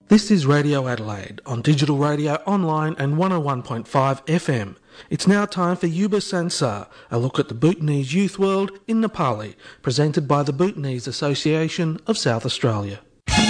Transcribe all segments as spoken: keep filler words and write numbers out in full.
This is Radio Adelaide on digital radio, online and one oh one point five F M. It's now time for Yuba Sansar, a look at the Bhutanese youth world in Nepali, presented by the Bhutanese Association of South Australia.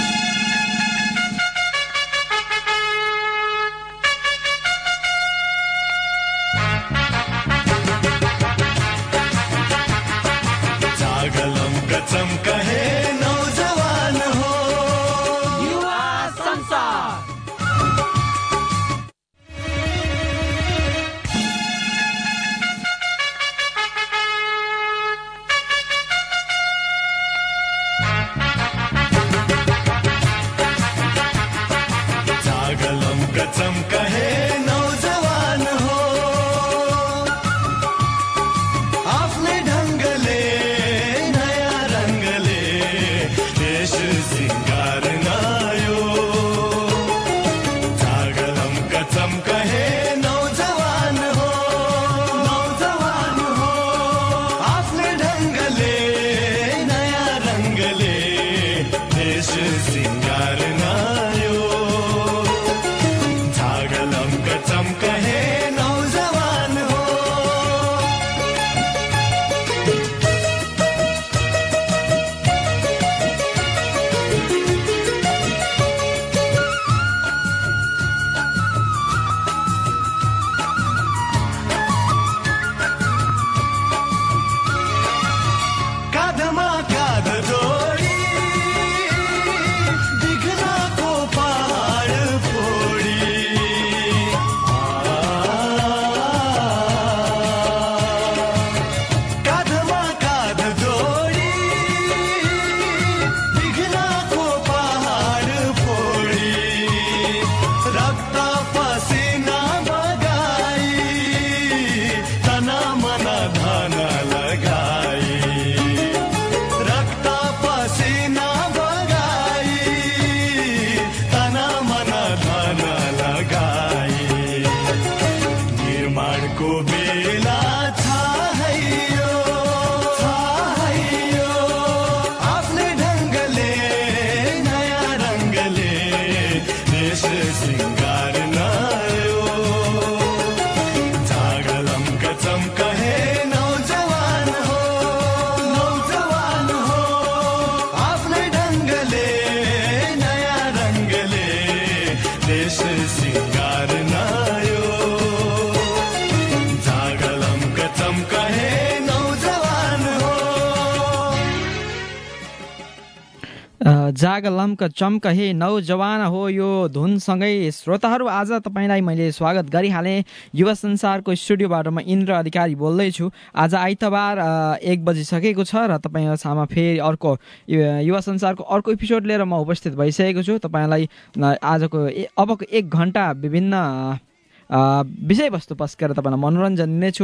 जागलमक चम्क हे नौजवान हो यो धुनसँगै श्रोताहरू आज तपाईँलाई मैले स्वागत गरिहालेँ। युवा संसारको स्टुडियोबाट म इन्द्र अधिकारी बोल्दैछु। आज आइतबार एक बजिसकेको छ र तपाईँको सामा फेरि अर्को युवा संसारको अर्को एपिसोड लिएर म उपस्थित भइसकेको छु। तपाईँलाई आजको अबको एक घन्टा विभिन्न विषयवस्तु पस्केर तपाईँलाई मनोरञ्जन दिनेछु,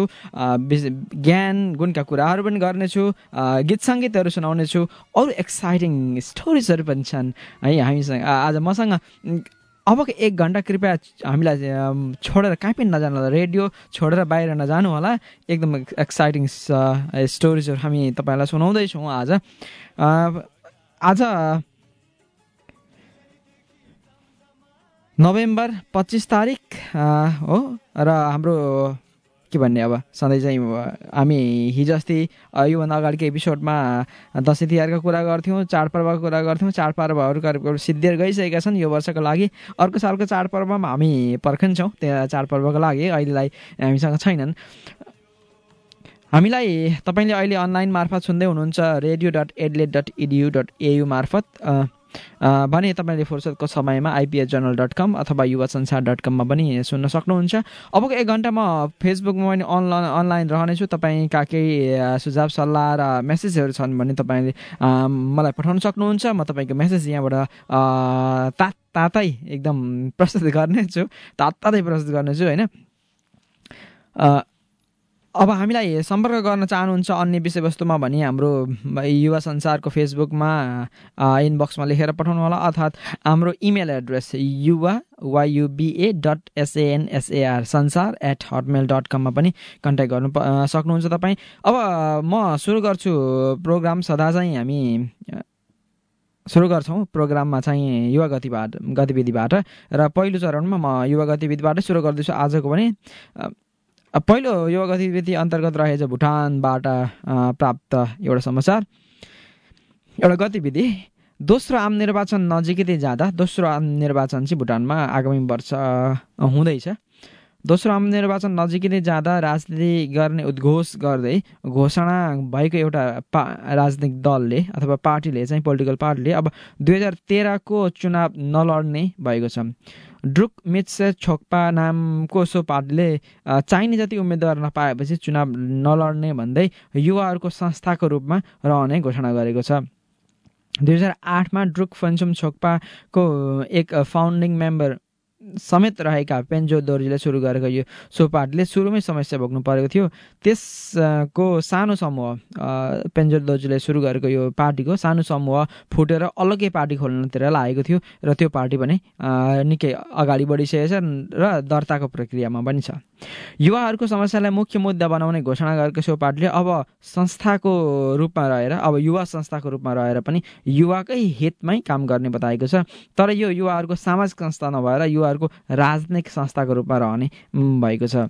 ज्ञान गुणका कुराहरू पनि गर्नेछु, गीत सङ्गीतहरू सुनाउनेछु, अरू एक्साइटिङ स्टोरिजहरू पनि छन् है हामीसँग। आज मसँग अबको एक घन्टा कृपया हामीलाई छोडेर कहीँ पनि नजानु होला, रेडियो छोडेर बाहिर नजानु होला। एकदम एक्साइटिङ स्टोरिजहरू हामी तपाईँलाई सुनाउँदैछौँ आज। आज नोभेम्बर पच्चिस तारिक हो र हाम्रो के भन्ने अब सधैँ चाहिँ हामी हिजो अस्ति योभन्दा अगाडिको एपिसोडमा दसैँ तिहारको कुरा गर्थ्यौँ, चाडपर्वको कुरा गर्थ्यौँ। चाडपर्वहरू सिद्धिएर गइसकेका छन् यो वर्षको लागि। अर्को सालको चाडपर्वमा हामी पर्खन्छौँ त्यहाँ चाडपर्वको लागि, अहिलेलाई हामीसँग छैनन्। हामीलाई तपाईँले अहिले अनलाइन मार्फत सुन्दै हुनुहुन्छ radio dot Adelaide dot edu dot au मार्फत भने तपाईँले फुर्सदको समयमा आइपिएच जर्नल डट कम अथवा युवा संसार डट कममा पनि सुन्न सक्नुहुन्छ। अबको एक घन्टा म फेसबुकमा पनि अनलाइन अनलाइन रहनेछु। तपाईँका केही सुझाव सल्लाह र मेसेजहरू छन् भने तपाईँले मलाई पठाउन सक्नुहुन्छ। म तपाईँको मेसेज यहाँबाट तात तातै एकदम प्रस्तुत गर्नेछु, तात तातै प्रस्तुत गर्नेछु होइन। अब हामीलाई सम्पर्क गर्न चाहनुहुन्छ अन्य विषयवस्तुमा भने हाम्रो युवा संसारको फेसबुकमा इनबक्समा लेखेर पठाउनु होला, अर्थात् हाम्रो इमेल एड्रेस युवा वायुबिए डट एसएनएसएआर संसार एट हटमेल डट कममा पनि कन्ट्याक्ट गर्नु सक्नुहुन्छ तपाईँ। अब म सुरु गर्छु प्रोग्राम। सदा चाहिँ हामी सुरु गर्छौँ प्रोग्राममा चाहिँ युवा गतिबाट गतिविधिबाट र पहिलो चरणमा म युवा गतिविधिबाट सुरु गर्दैछु आजको पनि। पहिलो युवा गतिविधि अन्तर्गत रहेछ भुटानबाट प्राप्त एउटा समाचार, एउटा गतिविधि। दोस्रो आम निर्वाचन नजिकै जाँदा दोस्रो आम निर्वाचन चाहिँ भुटानमा आगामी वर्ष हुँदैछ। दोस्रो आम निर्वाचन नजिकै जाँदा राजनीति गर्ने उद्घोष गर्दै घोषणा भएको एउटा पा राजनीतिक दलले अथवा पार्टीले चाहिँ पोलिटिकल पार्टीले अब दुई हजार तेह्रको चुनाव नलड्ने भएको छ। ड्रुक मित्से छोक्पा नामको सो पार्टीले चाहिने जति उम्मेदवार नपाएपछि चुनाव नलड्ने भन्दै युवाहरूको संस्थाको रूपमा रहने घोषणा गरेको छ। दुई हजार आठमा ड्रुक फन्सुम छोक्पाको एक फाउन्डिङ मेम्बर समेत रहेका पेन्जो दोर्जीले सुरु गरेको यो सो पार्टीले सुरुमै समस्या भोग्नु परेको थियो। त्यसको सानो समूह पेन्जो दोर्जीले सुरु गरेको यो पार्टीको सानो समूह फुटेर अलग्गै पार्टी खोल्नतिर लागेको थियो र त्यो पार्टी पनि निकै अगाडि बढिसकेको छ र दर्ताको प्रक्रियामा पनि छ। युवाहरूको समस्यालाई मुख्य मुद्दा बनाउने घोषणा गरेको सो पार्टीले अब संस्थाको रूपमा रहेर अब युवा संस्थाको रूपमा रहेर पनि युवाकै हितमै काम गर्ने बताएको छ। तर यो युवाहरूको सामाजिक संस्था नभएर युवाहरूको राजनैतिक संस्थाको रूपमा रहने भएको छ।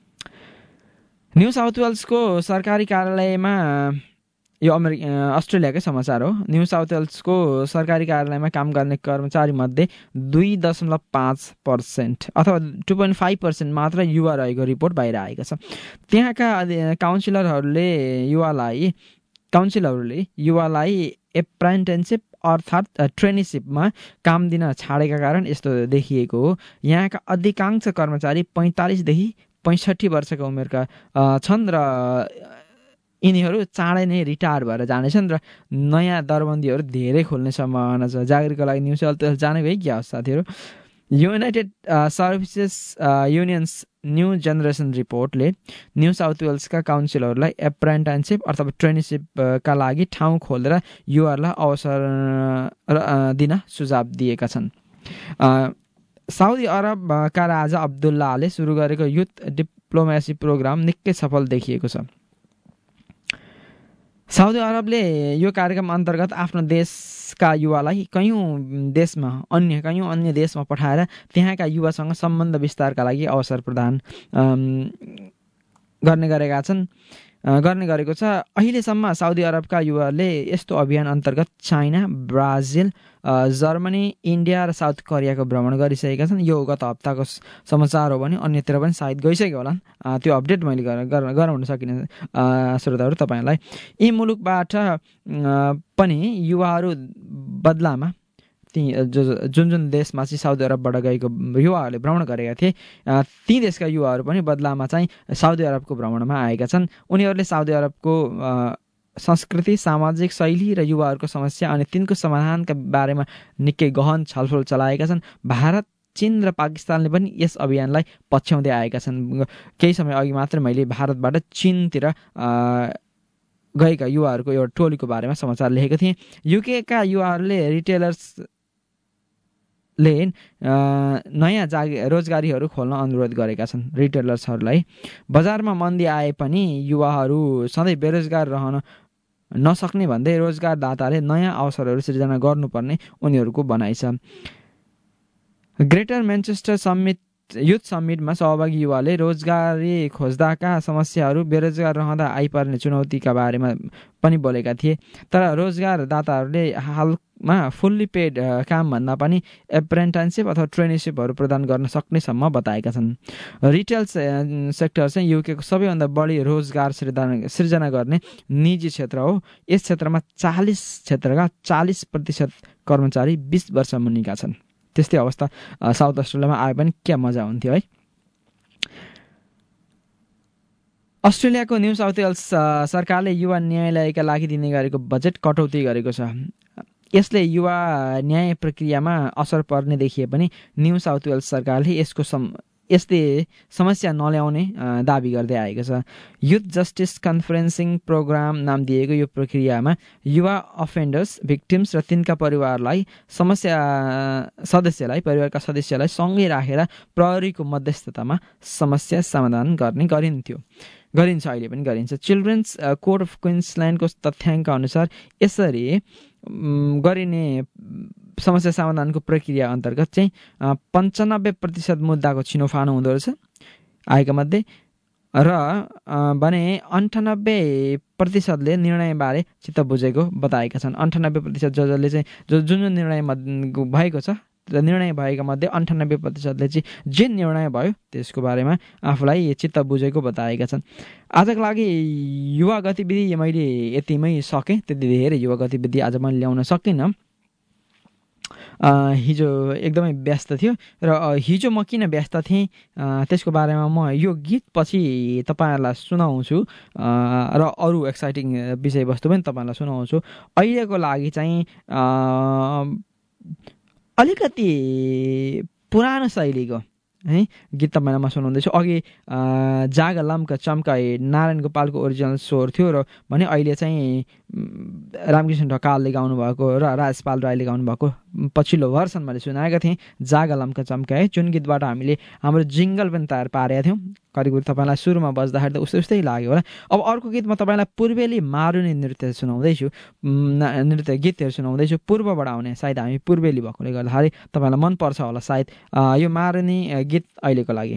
न्यू साउथ वेल्सको सरकारी कार्यालयमा यो अमेरिका अस्ट्रेलियाकै समाचार हो। न्यू साउथ वेल्सको सरकारी कार्यालयमा काम गर्ने कर्मचारी मध्ये दुई दशमलव पाँच पर्सेन्ट अथवा टू पोइन्ट फाइभ पर्सेन्ट मात्र युवा रहेको रिपोर्ट बाहिर आएको छ। त्यहाँका काउन्सिलरहरूले युवालाई काउन्सिलरहरूले युवालाई एप्रेन्टिससिप अर्थात् ट्रेनिसिपमा काम दिन छाडेका कारण यस्तो देखिएको हो। यहाँका अधिकांश कर्मचारी पैँतालिसदेखि पैँसठी वर्षका उमेरका छन् र यिनीहरू चाँडै नै रिटायर भएर जानेछन् र नयाँ दरबन्दीहरू धेरै खोल्ने सम्भावना छ। जागिरको लागि न्यू साउथ वेल्स जाने भए क्या साथीहरू। United Services Unions New Generation रिपोर्टले न्यू साउथ वेल्सका काउन्सिलरलाई एप्रेन्टिससिप अथवा ट्रेनिसिपका लागि ठाउँ खोलेर युवाहरूलाई अवसर दिन सुझाव दिएका छन्। साउदी अरबका राजा अब्दुल्लाहले सुरु गरेको युथ डिप्लोमेसी प्रोग्राम निकै सफल देखिएको छ। साउदी अरबले यो कार्यक्रम अन्तर्गत आफ्नो देशका युवालाई कयौँ देशमा अन्य कयौँ अन्य देशमा पठाएर त्यहाँका युवासँग सम्बन्ध विस्तारका लागि अवसर प्रदान गर्ने गरेका छन् गर्ने गरेको छ। अहिलेसम्म साउदी अरबका युवाहरूले यस्तो अभियान अन्तर्गत चाइना, ब्राजिल, जर्मनी, इन्डिया र साउथ कोरियाको भ्रमण गरिसकेका छन्। यो गत हप्ताको समाचार हो भने अन्यतिर पनि सायद गइसक्यो होला। त्यो अपडेट मैले गराउन सकिनँ श्रोताहरू तपाईँहरूलाई। यी मुलुकबाट पनि युवाहरू बदलामा ती जो जुन जुन देशमा चाहिँ साउदी अरबबाट गएको युवाहरूले भ्रमण गरेका थिए ती देशका युवाहरू पनि बदलामा चाहिँ साउदी अरबको भ्रमणमा आएका छन्। उनीहरूले साउदी अरबको संस्कृति, सामाजिक शैली र युवाहरूको समस्या अनि तिनको समाधानका बारेमा निकै गहन छलफल चलाएका छन्। भारत, चीन र पाकिस्तानले पनि यस अभियानलाई पछ्याउँदै आएका छन्। केही समय अघि मात्र मैले भारतबाट चीनतिर गएका युवाहरूको एउटा टोलीको बारेमा समाचार लेखेको थिएँ। युकेका युवाहरूले रिटेलर्स ले नयाँ जागी रोजगारीहरू खोल्न अनुरोध गरेका छन्। रिटेलर्सहरूलाई बजारमा मन्दी आए पनि युवाहरू सधैँ बेरोजगार रहन नसक्ने भन्दै रोजगारदाताले नयाँ अवसरहरू सृजना गर्नुपर्ने उनीहरूको भनाइ छ। ग्रेटर म्यान्चेस्टर समिट युथ समिटमा सहभागी युवाले रोजगारी खोज्दाका समस्याहरू, बेरोजगार रहँदा आइपर्ने चुनौतीका बारेमा पनि बोलेका थिए। तर रोजगारदाताहरूले हालमा फुल्ली पेड काम भन्दा पनि एप्रेन्टिससिप अथवा ट्रेनिसिपहरू प्रदान गर्न सक्नेसम्म बताएका छन्। रिटेल सेक्टर चाहिँ युकेको सबैभन्दा बढी रोजगार सृजना सृजना गर्ने निजी क्षेत्र हो। यस क्षेत्रमा चालिस क्षेत्रका चालिस प्रतिशत कर्मचारी बिस वर्ष मुनिका छन्। त्यस्तै अवस्था साउथ अस्ट्रेलियामा आए पनि क्या मजा हुन्थ्यो है। अस्ट्रेलियाको न्यू साउथ वेल्स सरकारले युवा न्यायालयका लागि दिने गरेको बजेट कटौती गरेको छ। यसले युवा न्याय प्रक्रियामा असर पर्ने देखिए पनि न्यू साउथ वेल्स सरकारले यसको सम यसले समस्या नल्याउने दाबी गर्दै आएको छ। युथ जस्टिस कन्फरेन्सिङ प्रोग्राम नाम दिएको यो प्रक्रियामा युवा अफेन्डर्स, भिक्टिम्स र तिनका परिवारलाई समस्या सदस्यलाई परिवारका सदस्यलाई सँगै राखेर प्रहरीको मध्यस्थतामा समस्या समाधान गर्ने गरिन्थ्यो। गरिन्छ, अहिले पनि गरिन्छ। चिल्ड्रेन्स कोर्ट अफ क्विन्सल्यान्डको तथ्याङ्क अनुसार यसरी गरिने समस्या समाधानको प्रक्रिया अन्तर्गत चाहिँ पन्चानब्बे प्रतिशत मुद्दाको छिनोफानो हुँदो रहेछ आएका मध्ये, र भने अन्ठानब्बे प्रतिशतले निर्णयबारे चित्त बुझेको बताएका छन्। अन्ठानब्बे प्रतिशत जजले चाहिँ जो जुन जुन निर्णय भएको छ र निर्णय भएका मध्ये अन्ठानब्बे प्रतिशतले चाहिँ जे निर्णय भयो त्यसको बारेमा आफूलाई चित्त बुझेको बताएका छन्। आजको लागि युवा गतिविधि मैले यतिमै सकेँ, त्यति धेरै युवा गतिविधि आज मैले ल्याउन सकिनँ। हिजो एकदमै व्यस्त थियो र हिजो म किन व्यस्त थिएँ त्यसको बारेमा म यो गीत पछि तपाईँहरूलाई सुनाउँछु र अरू एक्साइटिङ विषयवस्तु पनि तपाईँहरूलाई सुनाउँछु। अहिलेको लागि चाहिँ अलिकति पुरानो शैलीको है गीत तपाईँलाई म सुनाउँदैछु। अघि जाग लम्का चम्काए नारायण गोपालको ओरिजिनल स्वर थियो र भने अहिले चाहिँ रामकृष्ण ढकालले गाउनु भएको र राजपाल राईले गाउनु भएको पछिल्लो भर्सन मैले सुनाएका थिएँ जाग लम्का चम्काए, जुन गीतबाट हामीले हाम्रो जिङ्गल पनि तयार पारेका थियौँ। करिब तपाईँलाई सुरुमा बज्दाखेरि त उस्तै उस्तै लाग्यो होला। अब अर्को गीत म तपाईँलाई पूर्वेली मारुनी नृत्य सुनाउँदैछु, नृत्य गीतहरू सुनाउँदैछु पूर्वबाट आउने। सायद हामी पूर्वेली भएकोले गर्दाखेरि तपाईँलाई मनपर्छ होला सायद यो मारुनी गीत अहिलेको लागि।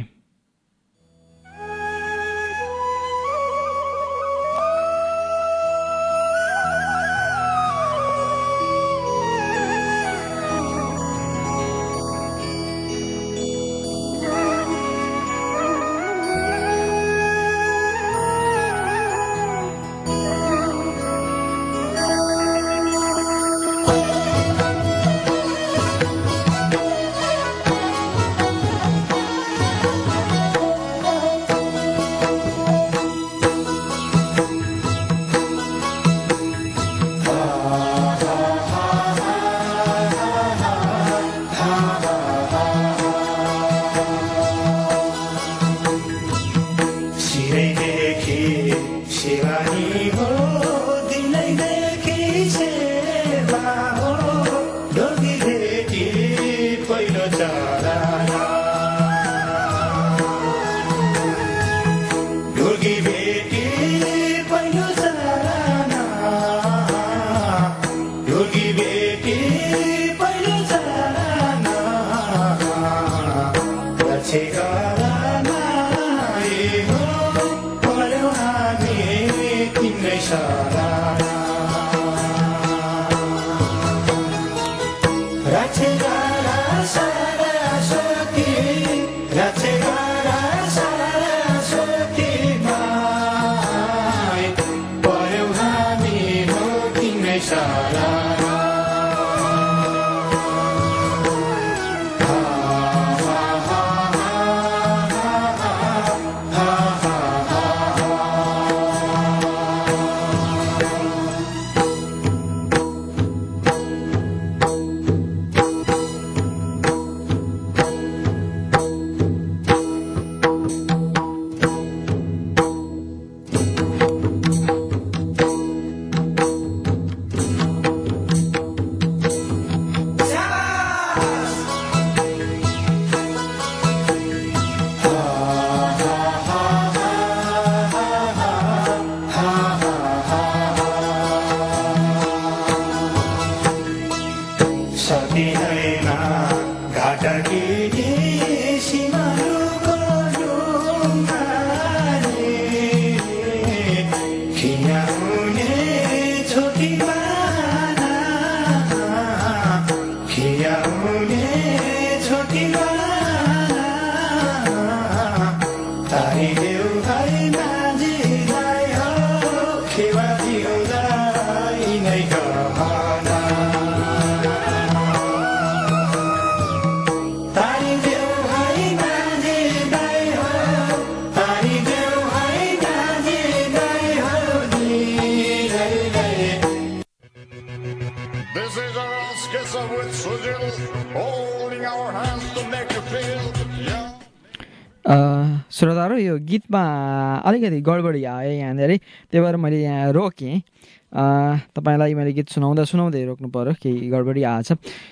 श्रोताहरू यो गीतमा अलिकति गडबडी आयो यहाँनिर, त्यही भएर मैले यहाँ रोकेँ। तपाईँलाई मैले गीत सुनाउँदा सुनाउँदै रोक्नु पर्यो, केही गडबडी आएछ।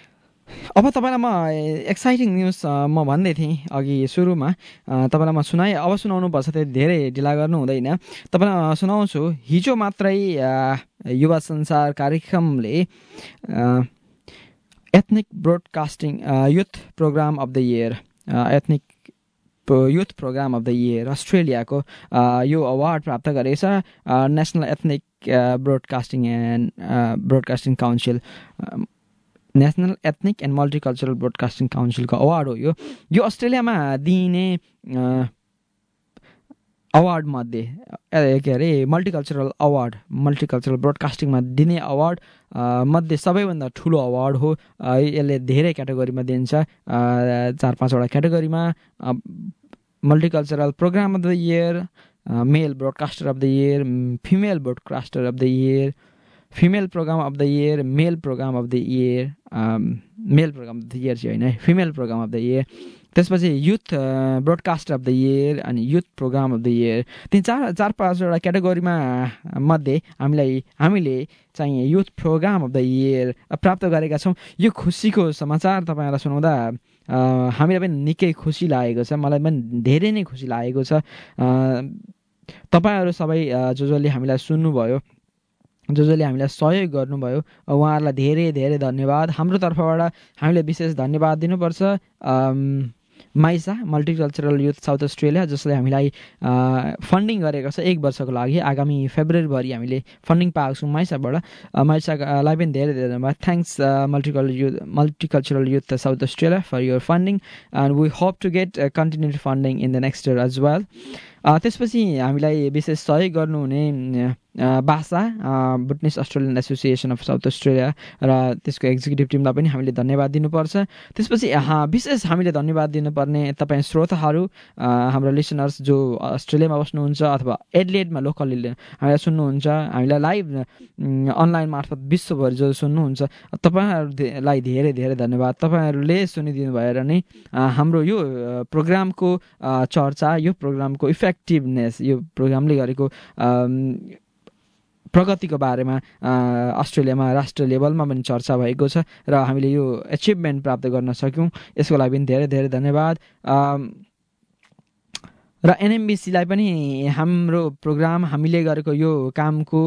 अब तपाईँलाई म एक्साइटिङ न्युज म भन्दै थिएँ अघि सुरुमा, तपाईँलाई म सुनाएँ। अब सुनाउनु पर्छ, त्यो धेरै ढिला गर्नु हुँदैन। तपाईँलाई सुनाउँछु। हिजो मात्रै युवा संसार कार्यक्रमले ethnic broadcasting youth programme of the year ethnic youth programme of the year अस्ट्रेलियाको यो अवार्ड प्राप्त गरेको छ। National Ethnic Broadcasting and Broadcasting Council National Ethnic and Multicultural Broadcasting काउन्सिलको अवार्ड हो यो। यो अस्ट्रेलियामा दिइने अवार्ड मध्ये के अरे मल्टिकल्चरल अवार्ड मल्टिकल्चरल ब्रोडकास्टिङमा दिने अवार्ड मध्ये सबैभन्दा ठुलो अवार्ड हो। यसले धेरै क्याटेगोरीमा दिन्छ, चार पाँचवटा क्याटेगोरीमा। Multicultural programme of the year, male broadcaster of the year, female broadcaster of the year, female programme of the year, male programme of the year, male programme of the year चाहिँ होइन, female programme of the year. त्यसपछि youth broadcaster of the year अनि youth programme of the year. तिन चार चार पाँचवटा क्याटेगोरीमा मध्ये हामीलाई हामीले चाहिँ youth programme of the year प्राप्त गरेका छौँ। यो खुसीको समाचार तपाईँहरूलाई सुनाउँदा हामीलाई पनि निकै खुसी लागेको छ, मलाई पनि धेरै नै खुसी लागेको छ। तपाईँहरू सबै जो जसले हामीलाई सुन्नुभयो, जो जसले हामीलाई सहयोग गर्नुभयो, उहाँहरूलाई धेरै धेरै धन्यवाद। हाम्रो तर्फबाट हामीले विशेष धन्यवाद दिनुपर्छ माइसा मल्टिकल्चरल युथ साउथ अस्ट्रेलिया, जसले हामीलाई फन्डिङ गरेको छ एक वर्षको लागि। आगामी फेब्रुअरीभरि हामीले फन्डिङ पाएको छौँ माइसाबाट। माइसालाई पनि धेरै धेरै धन्यवाद। Thanks multicul Youth Multicultural Youth South Australia for your funding and we hope to get continued funding in the next year as well. त्यसपछि हामीलाई विशेष सहयोग गर्नुहुने भाषा Bhutanese Australian Association of South Australia र त्यसको एक्जिक्युटिभ टिमलाई पनि हामीले धन्यवाद दिनुपर्छ। त्यसपछि विशेष हामीले धन्यवाद दिनुपर्ने तपाईँ श्रोताहरू, हाम्रो लिसनर्स जो अस्ट्रेलियामा बस्नुहुन्छ अथवा एडलेडमा लोकली हामीलाई सुन्नुहुन्छ, हामीलाई लाइभ अनलाइन मार्फत विश्वभरि जो सुन्नुहुन्छ, तपाईँहरूलाई धेरै धेरै धन्यवाद। तपाईँहरूले सुनिदिनु भएर नै हाम्रो यो प्रोग्रामको चर्चा, यो प्रोग्रामको इफेक्टिभनेस, यो प्रोग्रामले गरेको प्रगतिको बारेमा अस्ट्रेलियामा राष्ट्रिय लेभलमा पनि चर्चा भएको छ र हामीले यो एचिभमेन्ट प्राप्त गर्न सक्यौँ, यसको लागि पनि धेरै धेरै धन्यवाद। र एनएमबिसीलाई पनि हाम्रो प्रोग्राम, हामीले गरेको यो कामको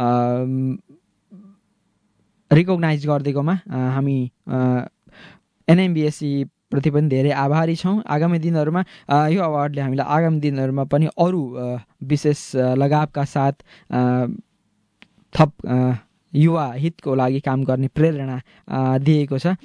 रिकग्नाइज गरिदिएकोमा हामी एनएमबिएससी प्रति पनि धेरै आभारी छौँ। आगामी दिनहरूमा यो अवार्डले हामीलाई आगामी दिनहरूमा पनि अरू विशेष लगावका साथ थप युवा हितको लागि काम गर्ने प्रेरणा दिएको छ।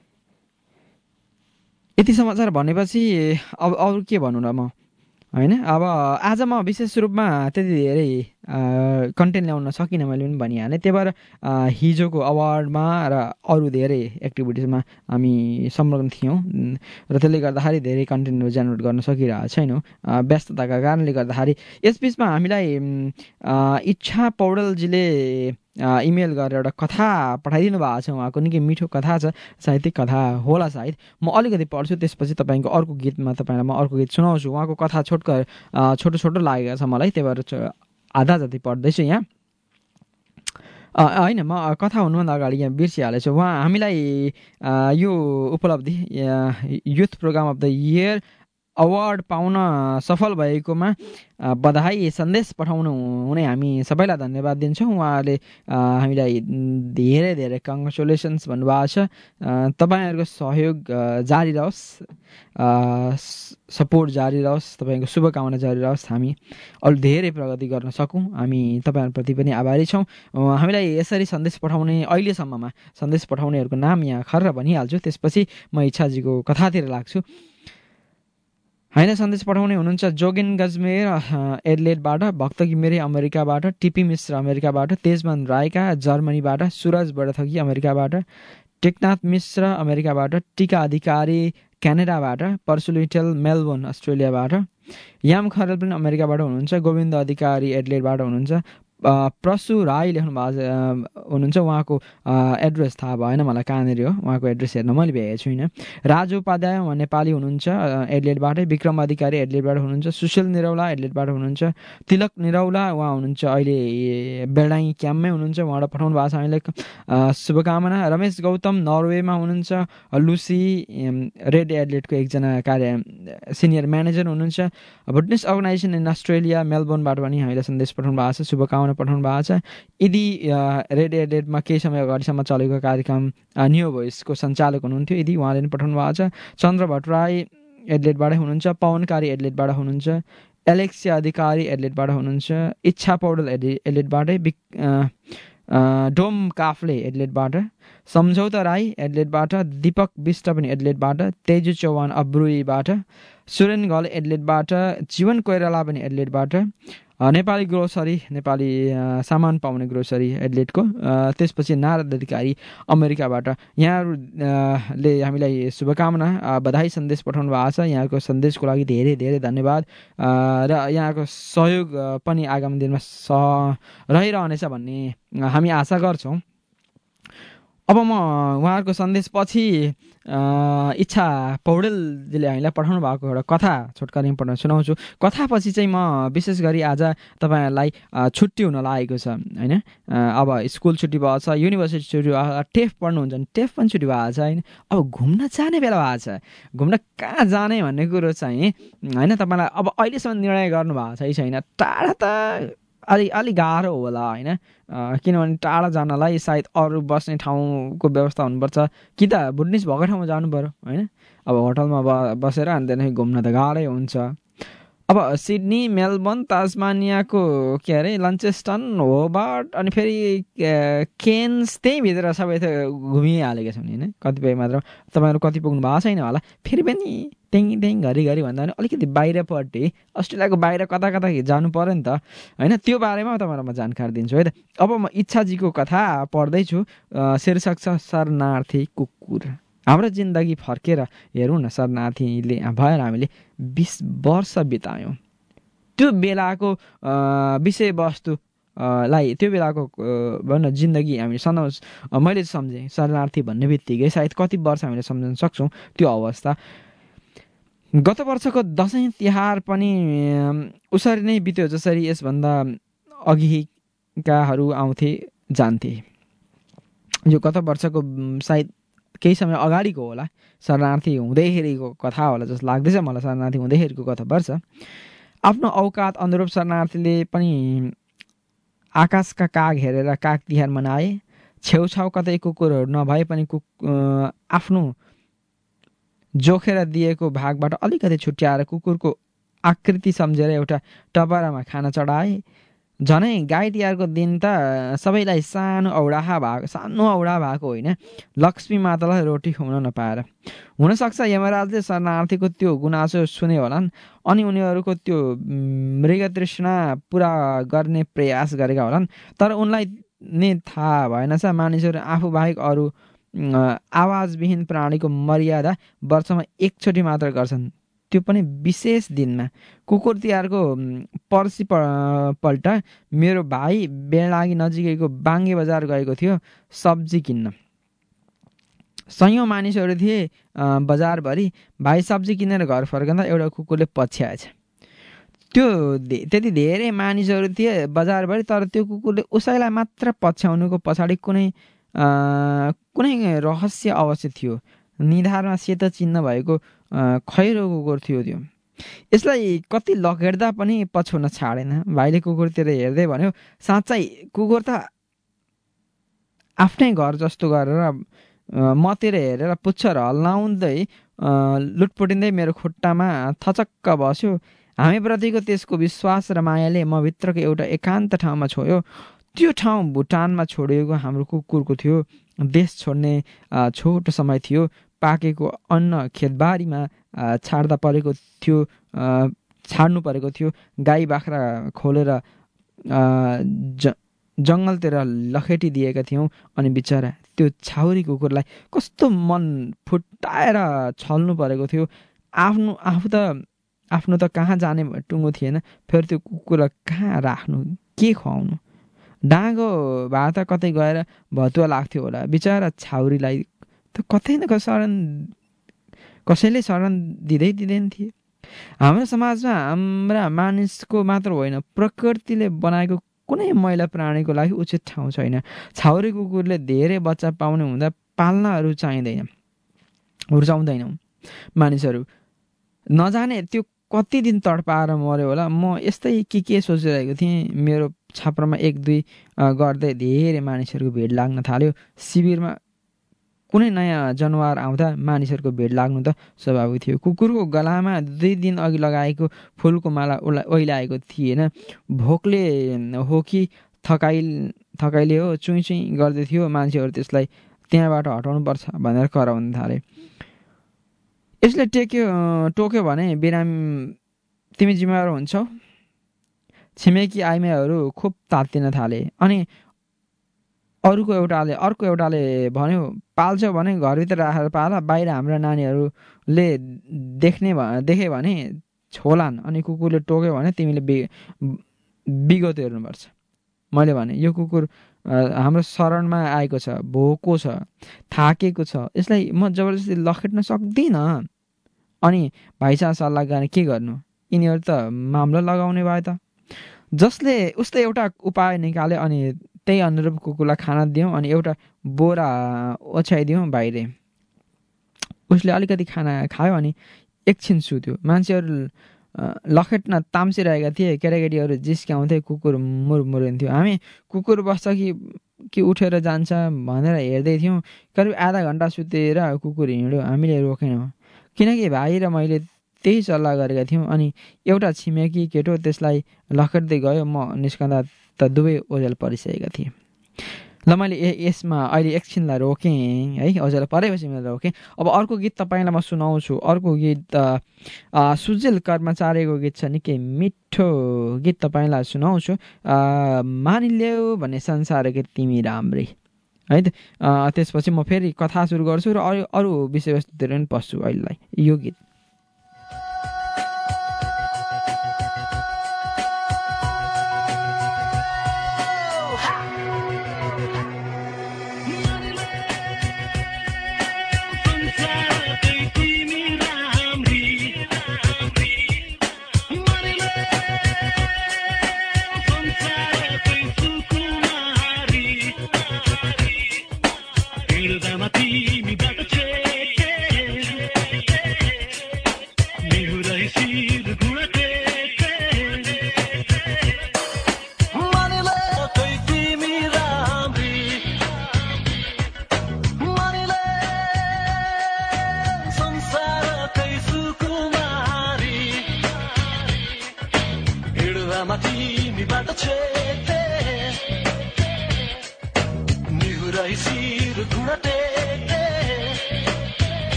यति समाचार भनेपछि अब अरू के भनौँ र म, होइन? अब आज म विशेष रूपमा त्यति धेरै कन्टेन्ट ल्याउन सकिनँ, मैले पनि भनिहालेँ। त्यही भएर हिजोको अवार्डमा र अरू धेरै एक्टिभिटिजमा हामी संलग्न थियौँ र त्यसले गर्दाखेरि धेरै कन्टेन्टहरू जेनेरेट गर्न सकिरहेको छैनौँ व्यस्तताका कारणले गर्दाखेरि। यसबिचमा हामीलाई इच्छा पौडेलजीले इमेल गरेर एउटा कथा पठाइदिनु भएको छ। उहाँको निकै मिठो कथा छ, साहित्यिक कथा होला सायद। म अलिकति पढ्छु, त्यसपछि तपाईँको अर्को गीतमा तपाईँलाई म अर्को गीत सुनाउँछु। उहाँको कथा छोटो छोटो छोटो लागेको छ मलाई, त्यही भएर आधा जति पढ्दैछु यहाँ। होइन, म कथा हुनुभन्दा अगाडि यहाँ बिर्सिहालेछु। उहाँ हामीलाई यो उपलब्धि youth programme of the year award पाउन सफल भएकोमा बधाई सन्देश पठाउनु हुने हामी सबैलाई धन्यवाद दिन्छौँ। उहाँहरूले हामीलाई धेरै धेरै कङ्ग्रेचुलेसन्स भन्नुभएको छ। तपाईँहरूको सहयोग जारी रहोस्, सपोर्ट जारी रहोस्, तपाईँको शुभकामना जारी रहोस्, हामी अरू धेरै प्रगति गर्न सकौँ। हामी तपाईँहरूप्रति पनि आभारी छौँ। हामीलाई यसरी सन्देश पठाउने, अहिलेसम्ममा सन्देश पठाउनेहरूको नाम यहाँ खर्र भनिहाल्छु, त्यसपछि म इच्छाजीको कथातिर लाग्छु। होइन, सन्देश पठाउने हुनुहुन्छ जोगेन गजमेर एडलेडबाट, भक्त घिमिरे अमेरिकाबाट, टिपी मिश्र अमेरिकाबाट, तेजमान रायका जर्मनीबाट, सुरज बडथकी अमेरिकाबाट, टेकनाथ मिश्र अमेरिकाबाट, टिका अधिकारी क्यानाडाबाट, परशु लिटल मेलबोर्न अस्ट्रेलियाबाट, याम खरेल पनि अमेरिकाबाट हुनुहुन्छ, गोविन्द अधिकारी एडलेडबाट हुनुहुन्छ, प्रसु राई लेख्नु भएको हुनुहुन्छ, उहाँको एड्रेस थाहा भएन मलाई कहाँनिर हो, उहाँको एड्रेस हेर्न मैले भ्याएको छुइनँ। राजु उपाध्याय उहाँ नेपाली हुनुहुन्छ एडलेटबाटै। विक्रम अधिकारी एडलेटबाट हुनुहुन्छ। सुशील निरौला एडलेटबाट हुनुहुन्छ। तिलक निरौला उहाँ हुनुहुन्छ अहिले बेडाई क्याम्पमै हुनुहुन्छ, उहाँबाट पठाउनु भएको छ हामीले शुभकामना। रमेश गौतम नर्वेमा हुनुहुन्छ। लुसी रेड एडलेटको एकजना कार्य सिनियर म्यानेजर हुनुहुन्छ। भुटनिस अर्गनाइजेसन इन अस्ट्रेलिया मेलबोर्नबाट पनि हामीलाई सन्देश पठाउनु भएको छ, शुभकामना पठाउनु भएको छ। यदि रेड एडलेटमा केही समय अगाडिसम्म चलेको कार्यक्रम न्यू भोइसको सञ्चालक हुनुहुन्थ्यो, यदि उहाँले पनि पठाउनु भएको छ। चन्द्र भट्टराई एडलेटबाट हुनुहुन्छ। पवनकारी एडलेटबाट हुनुहुन्छ। एलेक्सिया अधिकारी एडलेटबाट हुनुहुन्छ। इच्छा पौडेल एडि एडलेटबाटै। डोम काफ्ले एडलेटबाट। सम्झौता राई एडलेटबाट। दीपक विष्ट पनि एडलेटबाट। तेजु चौहान अब्रुईबाट। सुरेन घल एडलेटबाट। जीवन कोइराला पनि एडलेटबाट। नेपाली ग्रोसरी नेपाली सामान पाउने ग्रोसरी एडलेटको। त्यसपछि नारद अधिकारी अमेरिकाबाट। यहाँहरूले हामीलाई शुभकामना बधाई सन्देश पठाउनु भएको छ। यहाँको सन्देशको लागि धेरै धेरै धन्यवाद र यहाँको सहयोग पनि आगामी दिनमा सह रहिरहनेछ भन्ने हामी आशा गर्छौँ। अब म उहाँहरूको सन्देशपछि इच्छा पौडेलजीले हामीलाई पठाउनु भएको एउटा कथा छोटकरीमा पढ्न सुनाउँछु। कथापछि चाहिँ म विशेष गरी आज तपाईँहरूलाई छुट्टी हुन लागेको छ होइन। अब स्कुल छुट्टी भएको छ, युनिभर्सिटी छुट्टी भएको छ, टेफ पढ्नुहुन्छ भने टेफ पनि छुट्टी भएको छ होइन। अब घुम्न जाने बेला भएको छ। घुम्न कहाँ जाने भन्ने कुरो चाहिँ होइन तपाईँलाई अब अहिलेसम्म निर्णय गर्नुभएको छ कि छैन। टाढा त अलि अलिक गाह्रो होला होइन, किनभने टाढा जानलाई सायद अरू बस्ने ठाउँको व्यवस्था हुनुपर्छ, कि त भुटनिस भएको ठाउँमा जानु पऱ्यो होइन। अब होटलमा ब बसेर अनि त्यहाँदेखि घुम्न त गाह्रै हुन्छ। अब सिडनी, मेलबोर्न, तास्मानियाको के अरे लन्चेस्टन, होबार्ट अनि फेरि केन्स त्यहीँभित्र सबै थोक घुमिहालेका छौँ होइन। कतिपय मात्र तपाईँहरू कति पुग्नु भएको छैन होला। फेरि पनि त्यहीँ त्यहीँ घरिघरि भन्दा पनि अलिकति बाहिरपट्टि अस्ट्रेलियाको बाहिर कता कता जानु पऱ्यो नि त होइन। त्यो बारेमा तपाईँलाई म जानकारी दिन्छु है त। अब म इच्छाजीको कथा पढ्दैछु। शीर्षक छ शरणार्थी कुकुर। हाम्रो जिन्दगी फर्केर हेरौँ न, शरणार्थीले भएर हामीले बिस वर्ष बितायौँ। त्यो बेलाको विषयवस्तु लाई त्यो बेलाको भनौँ न जिन्दगी हामीले सन्ताउस मैले सम्झेँ। शरणार्थी भन्ने बित्तिकै सायद कति वर्ष हामीले सम्झन सक्छौँ त्यो अवस्था। गत वर्षको दसैँ तिहार पनि उसरी नै बित्यो जसरी यसभन्दा अघिकाहरू आउँथे जान्थे। यो गत वर्षको सायद केही समय अगाडिको होला, शरणार्थी हुँदैखेरिको कथा होला जस्तो लाग्दैछ मलाई। शरणार्थी हुँदैखेरिको कथा वर्ष आफ्नो औकात अनुरूप शरणार्थीले पनि आकाशका काग हेरेर काग तिहार मनाए। छेउछाउ कतै कुकुरहरू नभए पनि कुक आफ्नो जोखेर दिएको भागबाट अलिकति छुट्याएर कुकुरको आकृति सम्झेर एउटा टपरामा खाना चढाए। झनै गाई तिहारको दिन त सबैलाई सानो औडाहा भएको सानो औडा भएको होइन, लक्ष्मी मातालाई रोटी खुवाउन नपाएर। हुनसक्छ यमराजले शरणार्थीको त्यो गुनासो सुने होलान् अनि उनीहरूको त्यो मृगतृष्णा पुरा गर्ने प्रयास गरेका होलान्। तर उनलाई नै थाहा भएनछ मानिसहरू आफू बाहेक अरू आवाजविहीन प्राणीको मर्यादा वर्षमा एकचोटि मात्र गर्छन्, त्यो पनि विशेष दिनमा। कुकुर तिहारको पर्सि पल्ट मेरो भाइ बेलागी नजिकैको बाङ्गे बजार गएको थियो सब्जी किन्न। सयौँ मानिसहरू थिए बजारभरि। भाइ सब्जी किनेर घर फर्कँदा एउटा कुकुरले पछ्याएछ। त्यो त्यति धेरै मानिसहरू थिए बजारभरि, तर त्यो कुकुरले उसैलाई मात्र पछ्याउनुको पछाडि कुनै कुनै रहस्य अवश्य थियो। निधारमा सेतो चिन्ह भएको खैरो कुकुर थियो त्यो। यसलाई कति लखेड्दा पनि पछ्याउन छाडेन। भाइले कुकुरतिर हेर्दै भन्यो, साँच्चै कुकुर त आफ्नै घर जस्तो गरेर मतिर हेरेर पुच्छर हल्लाउँदै लुटपुटिँदै मेरो खुट्टामा थचक्क बस्यो। हामीप्रतिको त्यसको विश्वास र मायाले म भित्रको एउटा एकान्त ठाउँमा छोयो। त्यो ठाउँ भुटानमा छोडिएको हाम्रो कुकुरको थियो। देश छोड्ने छोटो समय थियो। पाकेको अन्न खेतबारीमा छाड्दा परेको थियो छाड्नु परेको थियो। गाई बाख्रा खोलेर ज जङ्गलतिर लखेटिदिएका थियौँ। अनि बिचरा त्यो छाउरी कुकुरलाई कस्तो मन फुटाएर छल्नु परेको थियो। आफ्नो आफू त आफ्नो त कहाँ जाने टुङ्गो थिएन, फेरि त्यो कुकुरलाई कहाँ राख्नु, के खुवाउनु। डाँगो भए त कतै गएर भतुवा लाग्थ्यो होला। बिचरा छाउरीलाई त कतै न कतै शरण कसैले शरण दिँदै दिँदैन थिए। हाम्रो समाजमा हाम्रा मानिसको मात्र होइन, प्रकृतिले बनाएको कुनै महिला प्राणीको लागि उचित ठाउँ छैन। छाउरी कुकुरले धेरै बच्चा पाउने हुँदा पाल्न रुचाइँदैन रुचाउँदैनौँ मानिसहरू। नजाने त्यो कति दिन तडपाएर मऱ्यो होला। म यस्तै के के सोचिरहेको थिएँ। मेरो छाप्रोमा एक दुई गर्दै धेरै मानिसहरूको भिड लाग्न थाल्यो। शिविरमा कुनै नयाँ जनावर आउँदा मानिसहरूको भिड लाग्नु त स्वाभाविक थियो। कुकुरको गलामा दुई दिन अघि लगाएको फुलको माला ओइलाएको थिएन। भोकले हो कि थकाइ थकाइले हो चुइँ चुइँ गर्दै थियो। मान्छेहरू त्यसलाई त्यहाँबाट हटाउनुपर्छ भनेर कराउन थाले। यसले टेक्यो टोक्यो भने बिराम तिमी जिम्मेवार हुन्छौ। छिमेकी आइमाईहरू खुब तात्तिन थाले। अनि अरूको एउटाले अर्को एउटाले भन्यो, पाल्छौ भने घरभित्र राखेर पाल, बाहिर हाम्रा नानीहरूले देख्ने देखे भने छोलान्। अनि कुकुरले टोक्यो भने तिमीले बिगो तिर्नुपर्छ। मैले भने यो कुकुर हाम्रो शरणमा आएको छ, भोको छ, थाकेको छ, यसलाई म जबरजस्ती लखेट्न सक्दिनँ। अनि भाइसँग सल्लाह गर्ने के गर्नु, यिनीहरू त मामला लगाउने भए त। जसले उसले एउटा उपाय निकाल्यो अनि त्यही अनुरूप कुकुरलाई खाना दियौँ अनि एउटा बोरा ओछ्याइदियौँ बाहिर। उसले अलिकति खाना खायो अनि एकछिन सुत्यो। मान्छेहरू लखेट्न ताम्सिरहेका थिए। केटाकेटीहरू जिस्क्याउँथे, कुकुर मुरमुरिन्थ्यो। हामी कुकुर बस्छ कि कि उठेर जान्छ भनेर हेर्दै थियौँ। करिब आधा घन्टा सुतेर कुकुर हिँड्यो। हामीले रोकेनौँ किनकि भाइ र मैले त्यही सल्लाह गरेका थियौँ। अनि एउटा छिमेकी केटो त्यसलाई लखेट्दै गयो। म निस्कँदा त दुवै ओझेल परिसकेका थिए। ल मैले यसमा अहिले एकछिनलाई रोकेँ है, ओझेल परेपछि मैले रोकेँ। अब अर्को गीत तपाईँलाई म सुनाउँछु। अर्को गीत सुजिल कर्मचारीको गीत छ, निकै मिठो गीत तपाईँलाई सुनाउँछु। मानिल्याउ भन्ने संसारकै तिमी राम्री है त। त्यसपछि म फेरि कथा सुरु गर्छु र अरू अरू विषयवस्तुतिर पनि पस्छु। अहिलेलाई यो गीत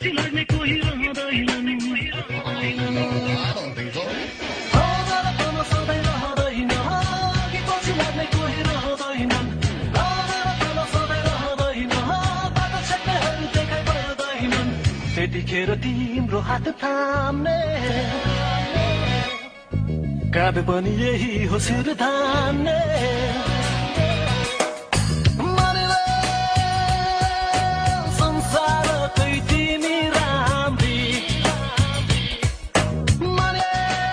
पछि लाग्ने कोही रहँदैनन् त्यतिखेर तिम्रो हात थाम्ने काँधे पनि यही हो शिर थाम्ने संसारकै तिमी राम्री मने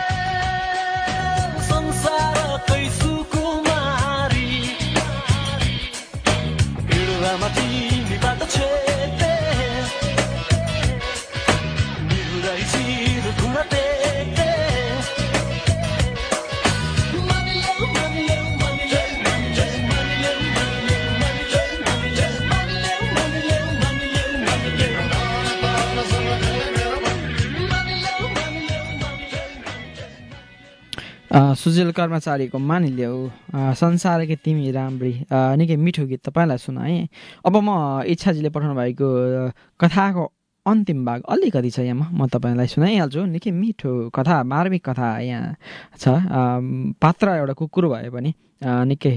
संसारकै सुकुमारी हिँड्दामा तिमीबाट छेते सुजल कर्मचारीको मानिल्याऊ संसारकै तिमी राम्री निकै मिठो गीत तपाईँलाई सुनाएँ। अब म इच्छाजीले पठाउनु भएको कथाको अन्तिम भाग अलिकति छ यहाँ म तपाईँलाई सुनाइहाल्छु। निकै मिठो कथा, मार्मिक कथा यहाँ छ। पात्र एउटा कुकुर भए पनि निकै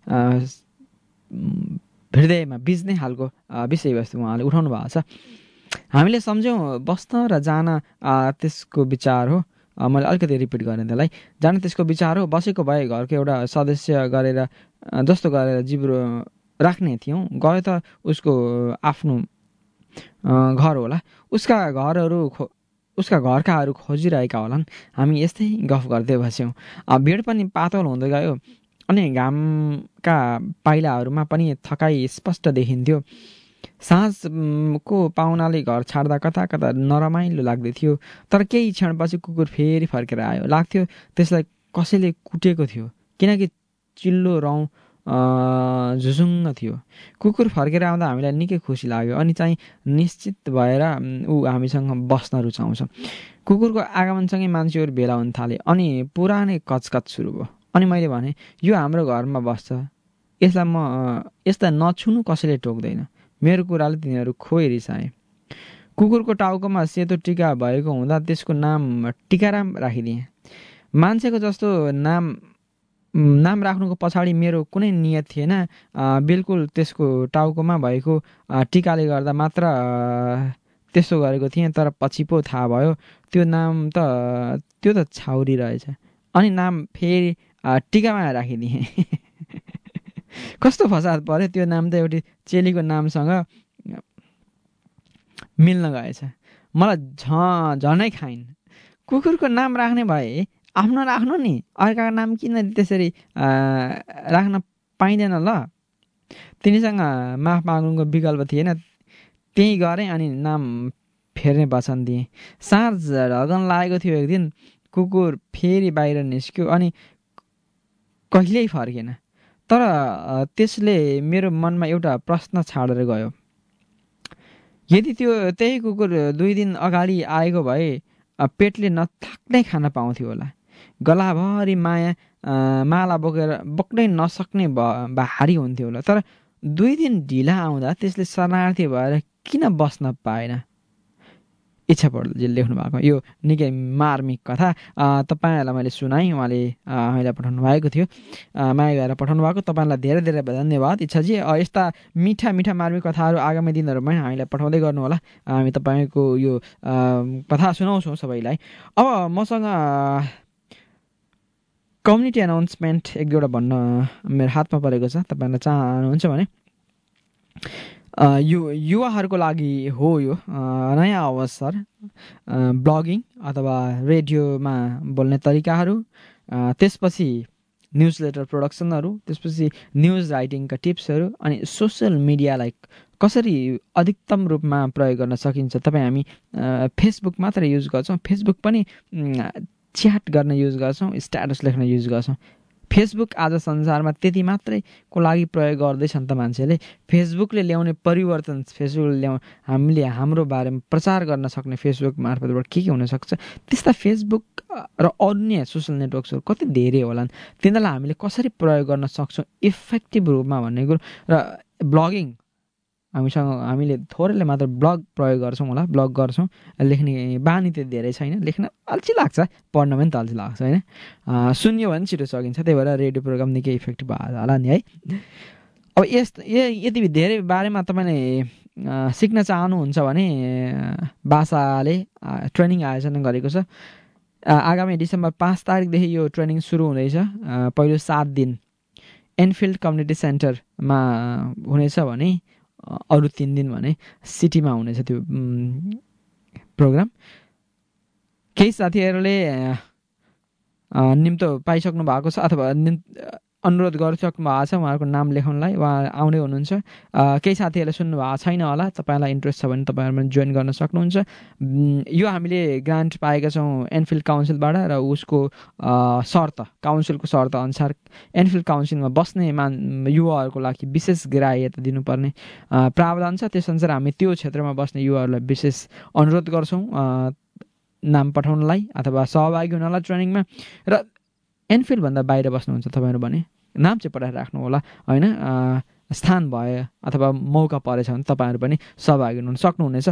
हृदयमा बिज्ने खालको विषयवस्तु उहाँले उठाउनु भएको छ। हामीले सम्झौँ बस्न र जान त्यसको विचार हो। मैले अलिकति रिपिट गरेँ त्यसलाई। जान त्यसको विचार हो, बसेको भए घरको एउटा सदस्य गरेर जस्तो गरेर जिब्रो राख्ने थियौँ। गयो त उसको आफ्नो घर होला, उसका घरहरू खो उसका घरकाहरू खोजिरहेका होलान्। हामी यस्तै गफ गर्दै बस्यौँ। भिड पनि पातल हुँदै गयो अनि घामका पाइलाहरूमा पनि थकाइ स्पष्ट देखिन्थ्यो। साँझको पाहुनाले घर छाड्दा कता कता नरमाइलो लाग्दै थियो। तर केही क्षणपछि कुकुर फेरि फर्केर आयो। लाग्थ्यो त्यसलाई कसैले कुटेको थियो, किनकि चिल्लो रौँ झुसुङ्ग थियो। कुकुर फर्केर आउँदा हामीलाई निकै खुसी लाग्यो अनि चाहिँ निश्चित भएर ऊ हामीसँग बस्न रुचाउँछ। कुकुरको आगमनसँगै मान्छेहरू भेला हुन थाले अनि पुरानै कचकच सुरु भयो। अनि मैले भने, यो हाम्रो घरमा बस्छ, यसलाई म यसलाई नछुनु कसैले टोक्दैन। मेरो कुराले तिनीहरू खोइ रिसाए। कुकुरको टाउकोमा सेतो टिका भएको हुँदा त्यसको नाम टिकाराम राखिदिएँ। मान्छेको जस्तो नाम नाम राख्नुको पछाडि मेरो कुनै नियत थिएन। बिल्कुल त्यसको टाउकोमा भएको टिकाले गर्दा मात्र त्यसो गरेको थिएँ। तर पछि पो थाहा भयो त्यो नाम त त्यो त छाउरी रहेछ। अनि नाम फेरि टिकामा राखिदिएँ। कस्तो फसाद पऱ्यो, त्यो नाम त एउटी चेलीको नामसँग मिल्न गएछ। मलाई झ झनै खाइन्। कुकुरको नाम राख्ने भए आफ्नो राख्नु नि, अर्काको नाम किन त्यसरी राख्न पाइँदैन ल। तिनीसँग माफ माग्नुको विकल्प थिएन। त्यही गरेँ अनि नाम फेर्ने वचन दिएँ। साँझ ढल्कन लागेको थियो। एक दिन कुकुर फेरि बाहिर निस्क्यो अनि कहिल्यै फर्केन। तर त्यसले मेरो मनमा एउटा प्रश्न छाडेर गयो। यदि त्यो त्यही कुकुर दुई दिन अगाडि आएको भए पेटले नथाक्नै खान पाउँथ्यो होला। गलाभरि माया माला बोकेर बोक्नै नसक्ने भारी हुन्थ्यो होला। तर दुई दिन ढिला आउँदा त्यसले शरणार्थी भएर किन बस्न पाएन? इच्छा पढ्दैले लेख्नु भएको यो निकै मार्मिक कथा तपाईँहरूलाई मैले सुनाएँ। उहाँले हामीलाई पठाउनु भएको थियो, माया गरेर पठाउनु भएको। तपाईँलाई धेरै धेरै धन्यवाद इच्छाजी। यस्ता मिठा मिठा मार्मिक कथाहरू आगामी दिनहरूमा हामीलाई पठाउँदै गर्नुहोला। हामी तपाईँको यो कथा सुनाउँछौँ सबैलाई। अब मसँग कम्युनिटी एनाउन्समेन्ट एक दुईवटा भन्न मेरो हातमा परेको छ। तपाईँलाई चाहनुहुन्छ भने यु युवाहरूको लागि हो यो नयाँ अवसर। ब्लगिङ अथवा रेडियोमा बोल्ने तरिकाहरू, त्यसपछि न्युज लेटर प्रोडक्सनहरू, त्यसपछि न्युज राइटिङका टिप्सहरू अनि सोसियल मिडियालाई कसरी अधिकतम रूपमा प्रयोग गर्न सकिन्छ। तपाईँ हामी फेसबुक मात्र युज गर्छौँ, फेसबुक पनि च्याट गर्न युज गर्छौँ, स्ट्याटस लेख्न युज गर्छौँ। फेसबुक आज संसारमा त्यति मात्रैको लागि प्रयोग गर्दैछन् त मान्छेले। फेसबुकले ल्याउने परिवर्तन, फेसबुकले ल्याउ हामीले हाम्रो बारेमा प्रचार गर्न सक्ने फेसबुक मार्फतबाट के के हुनसक्छ, त्यस्ता फेसबुक र अन्य सोसियल नेटवर्क्सहरू कति धेरै होलान्, तिनीहरूलाई हामीले कसरी प्रयोग गर्न सक्छौँ इफेक्टिभ रूपमा भन्ने कुरो। र ब्लगिङ हामीसँग हामीले थोरैले मात्र ब्लग प्रयोग गर्छौँ होला, ब्लग गर्छौँ, लेख्ने बानी त धेरै छैन, लेख्न अल्छी लाग्छ, पढ्न पनि त अल्छी लाग्छ होइन। सुन्यो भने छिटो सकिन्छ, त्यही भएर रेडियो प्रोग्राम निकै इफेक्टिभ भयो होला नि है। अब यस यति धेरै बारेमा तपाईँले सिक्न चाहनुहुन्छ भने भाषाले ट्रेनिङ आयोजना गरेको छ। आगामी डिसेम्बर पाँच तारिकदेखि यो ट्रेनिङ सुरु हुँदैछ। पहिलो सात दिन एनफिल्ड कम्युनिटी सेन्टरमा हुनेछ भने अरू तिन दिन भने सिटीमा हुनेछ त्यो प्रोग्राम। केही साथीहरूले निम्तो पाइसक्नु भएको छ अथवा अनुरोध गरिसक्नु भएको छ उहाँहरूको नाम लेखाउनलाई, उहाँ आउँदै हुनुहुन्छ। केही साथीहरूले सुन्नु भएको छैन होला, तपाईँलाई इन्ट्रेस्ट छ भने तपाईँहरूमा जोइन गर्न सक्नुहुन्छ। यो हामीले ग्रान्ट पाएका छौँ एनफिल्ड काउन्सिलबाट र उसको शर्त, काउन्सिलको शर्त अनुसार एनफिल्ड काउन्सिलमा बस्ने मान युवाहरूको लागि विशेष ग्राह्यता दिनुपर्ने प्रावधान छ। त्यसअनुसार हामी त्यो क्षेत्रमा बस्ने युवाहरूलाई विशेष अनुरोध गर्छौँ नाम पठाउनलाई अथवा सहभागी हुनलाई ट्रेनिङमा। र एनफिल्डभन्दा बाहिर बस्नुहुन्छ तपाईँहरू भने नाम चाहिँ पठाएर राख्नु होला होइन। स्थान भए अथवा मौका परेछ भने तपाईँहरू पनि सहभागी हुन सक्नुहुनेछ।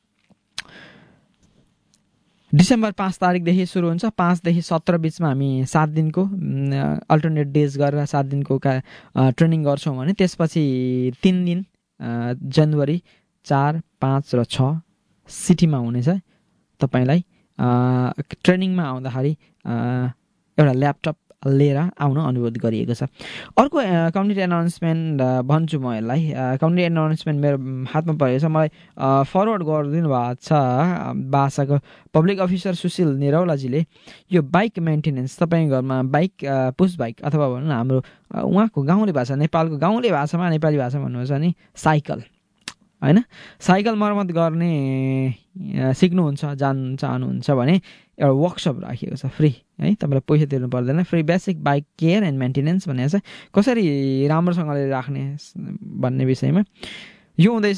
डिसेम्बर पाँच तारिकदेखि सुरु हुन्छ। पाँचदेखि सत्र बिचमा हामी सात दिनको अल्टरनेट डेज गरेर सात दिनको का ट्रेनिङ गर्छौँ भने त्यसपछि तिन दिन जनवरी चार पाँच र छ सिटीमा हुनेछ। तपाईँलाई ट्रेनिङमा आउँदाखेरि एउटा ल्यापटप लिएर आउन अनुरोध गरिएको छ। अर्को कम्युनिटी एनाउन्समेन्ट भन्छु म यसलाई। कम्युनिटी एनाउन्समेन्ट मेरो हातमा परेको छ, मलाई फरवर्ड गरिदिनु भएको छ भाषाको पब्लिक अफिसर सुशील निरौलाजीले। यो बाइक मेन्टेनेन्स, तपाईँ घरमा बाइक पुस बाइक अथवा भनौँ न हाम्रो उहाँको गाउँले भाषा, नेपालको गाउँले भाषामा नेपाली भाषा भन्नुहुन्छ नि साइकल होइन, साइकल मर्मत गर्ने सिक्नुहुन्छ जान्नु चाहनुहुन्छ भने एउटा वर्कसप राखिएको छ फ्री है, तपाईँलाई पैसा तिर्नु पर्दैन। Free basic bike care and maintenance भनेको छ कसरी राम्रोसँगले राख्ने भन्ने विषयमा। यो हुँदैछ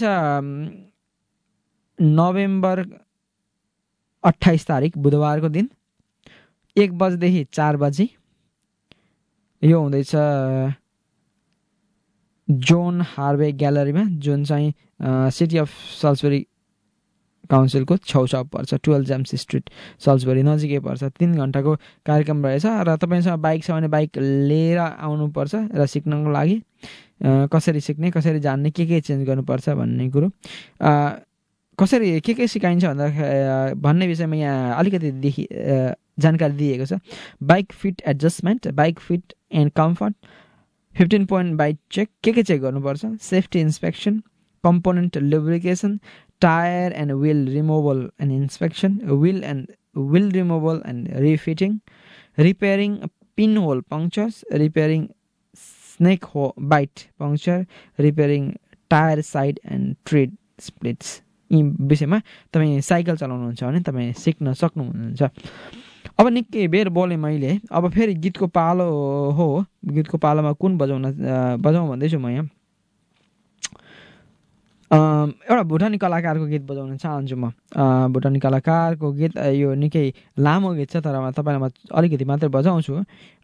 नोभेम्बर अट्ठाइस तारिक बुधबारको दिन एक बजेदेखि चार बजी। यो हुँदैछ जोन हार्वे ग्यालरीमा, जुन चाहिँ सिटी अफ सल्सबरी काउन्सिलको छेउछाउ पर्छ, टुवेल्भ जेम्स स्ट्रिट सल्सबरी नजिकै पर्छ। तिन घन्टाको कार्यक्रम रहेछ र तपाईँसँग बाइक छ भने बाइक लिएर आउनुपर्छ र सिक्नको लागि कसरी सिक्ने, कसरी जान्ने, के के चेन्ज गर्नुपर्छ भन्ने कुरो, कसरी के के सिकाइन्छ भन्दा भन्ने विषयमा यहाँ अलिकति देखि जानकारी दिएको छ। Bike fit adjustment, bike fit and comfort, fifteen point bike check, के के चेक गर्नुपर्छ, safety inspection, component lubrication, tyre and wheel removal and inspection, wheel and wheel removal and refitting, repairing pin hole punctures, repairing snake हो bite puncture, repairing tyre side and tread splits. यी विषयमा तपाईँ cycle चलाउनुहुन्छ भने तपाईँ सिक्न सक्नुहुन्छ। अब निकै बेर बोलेँ मैले, अब फेरि गीतको पालो हो। गीतको पालोमा कुन बजाउन बजाउँ भन्दैछु म यहाँ। एउटा भुटानी कलाकारको गीत बजाउन चाहन्छु म। भुटानी कलाकारको गीत, यो निकै लामो गीत छ तर तपाईँलाई म अलिकति मात्रै बजाउँछु।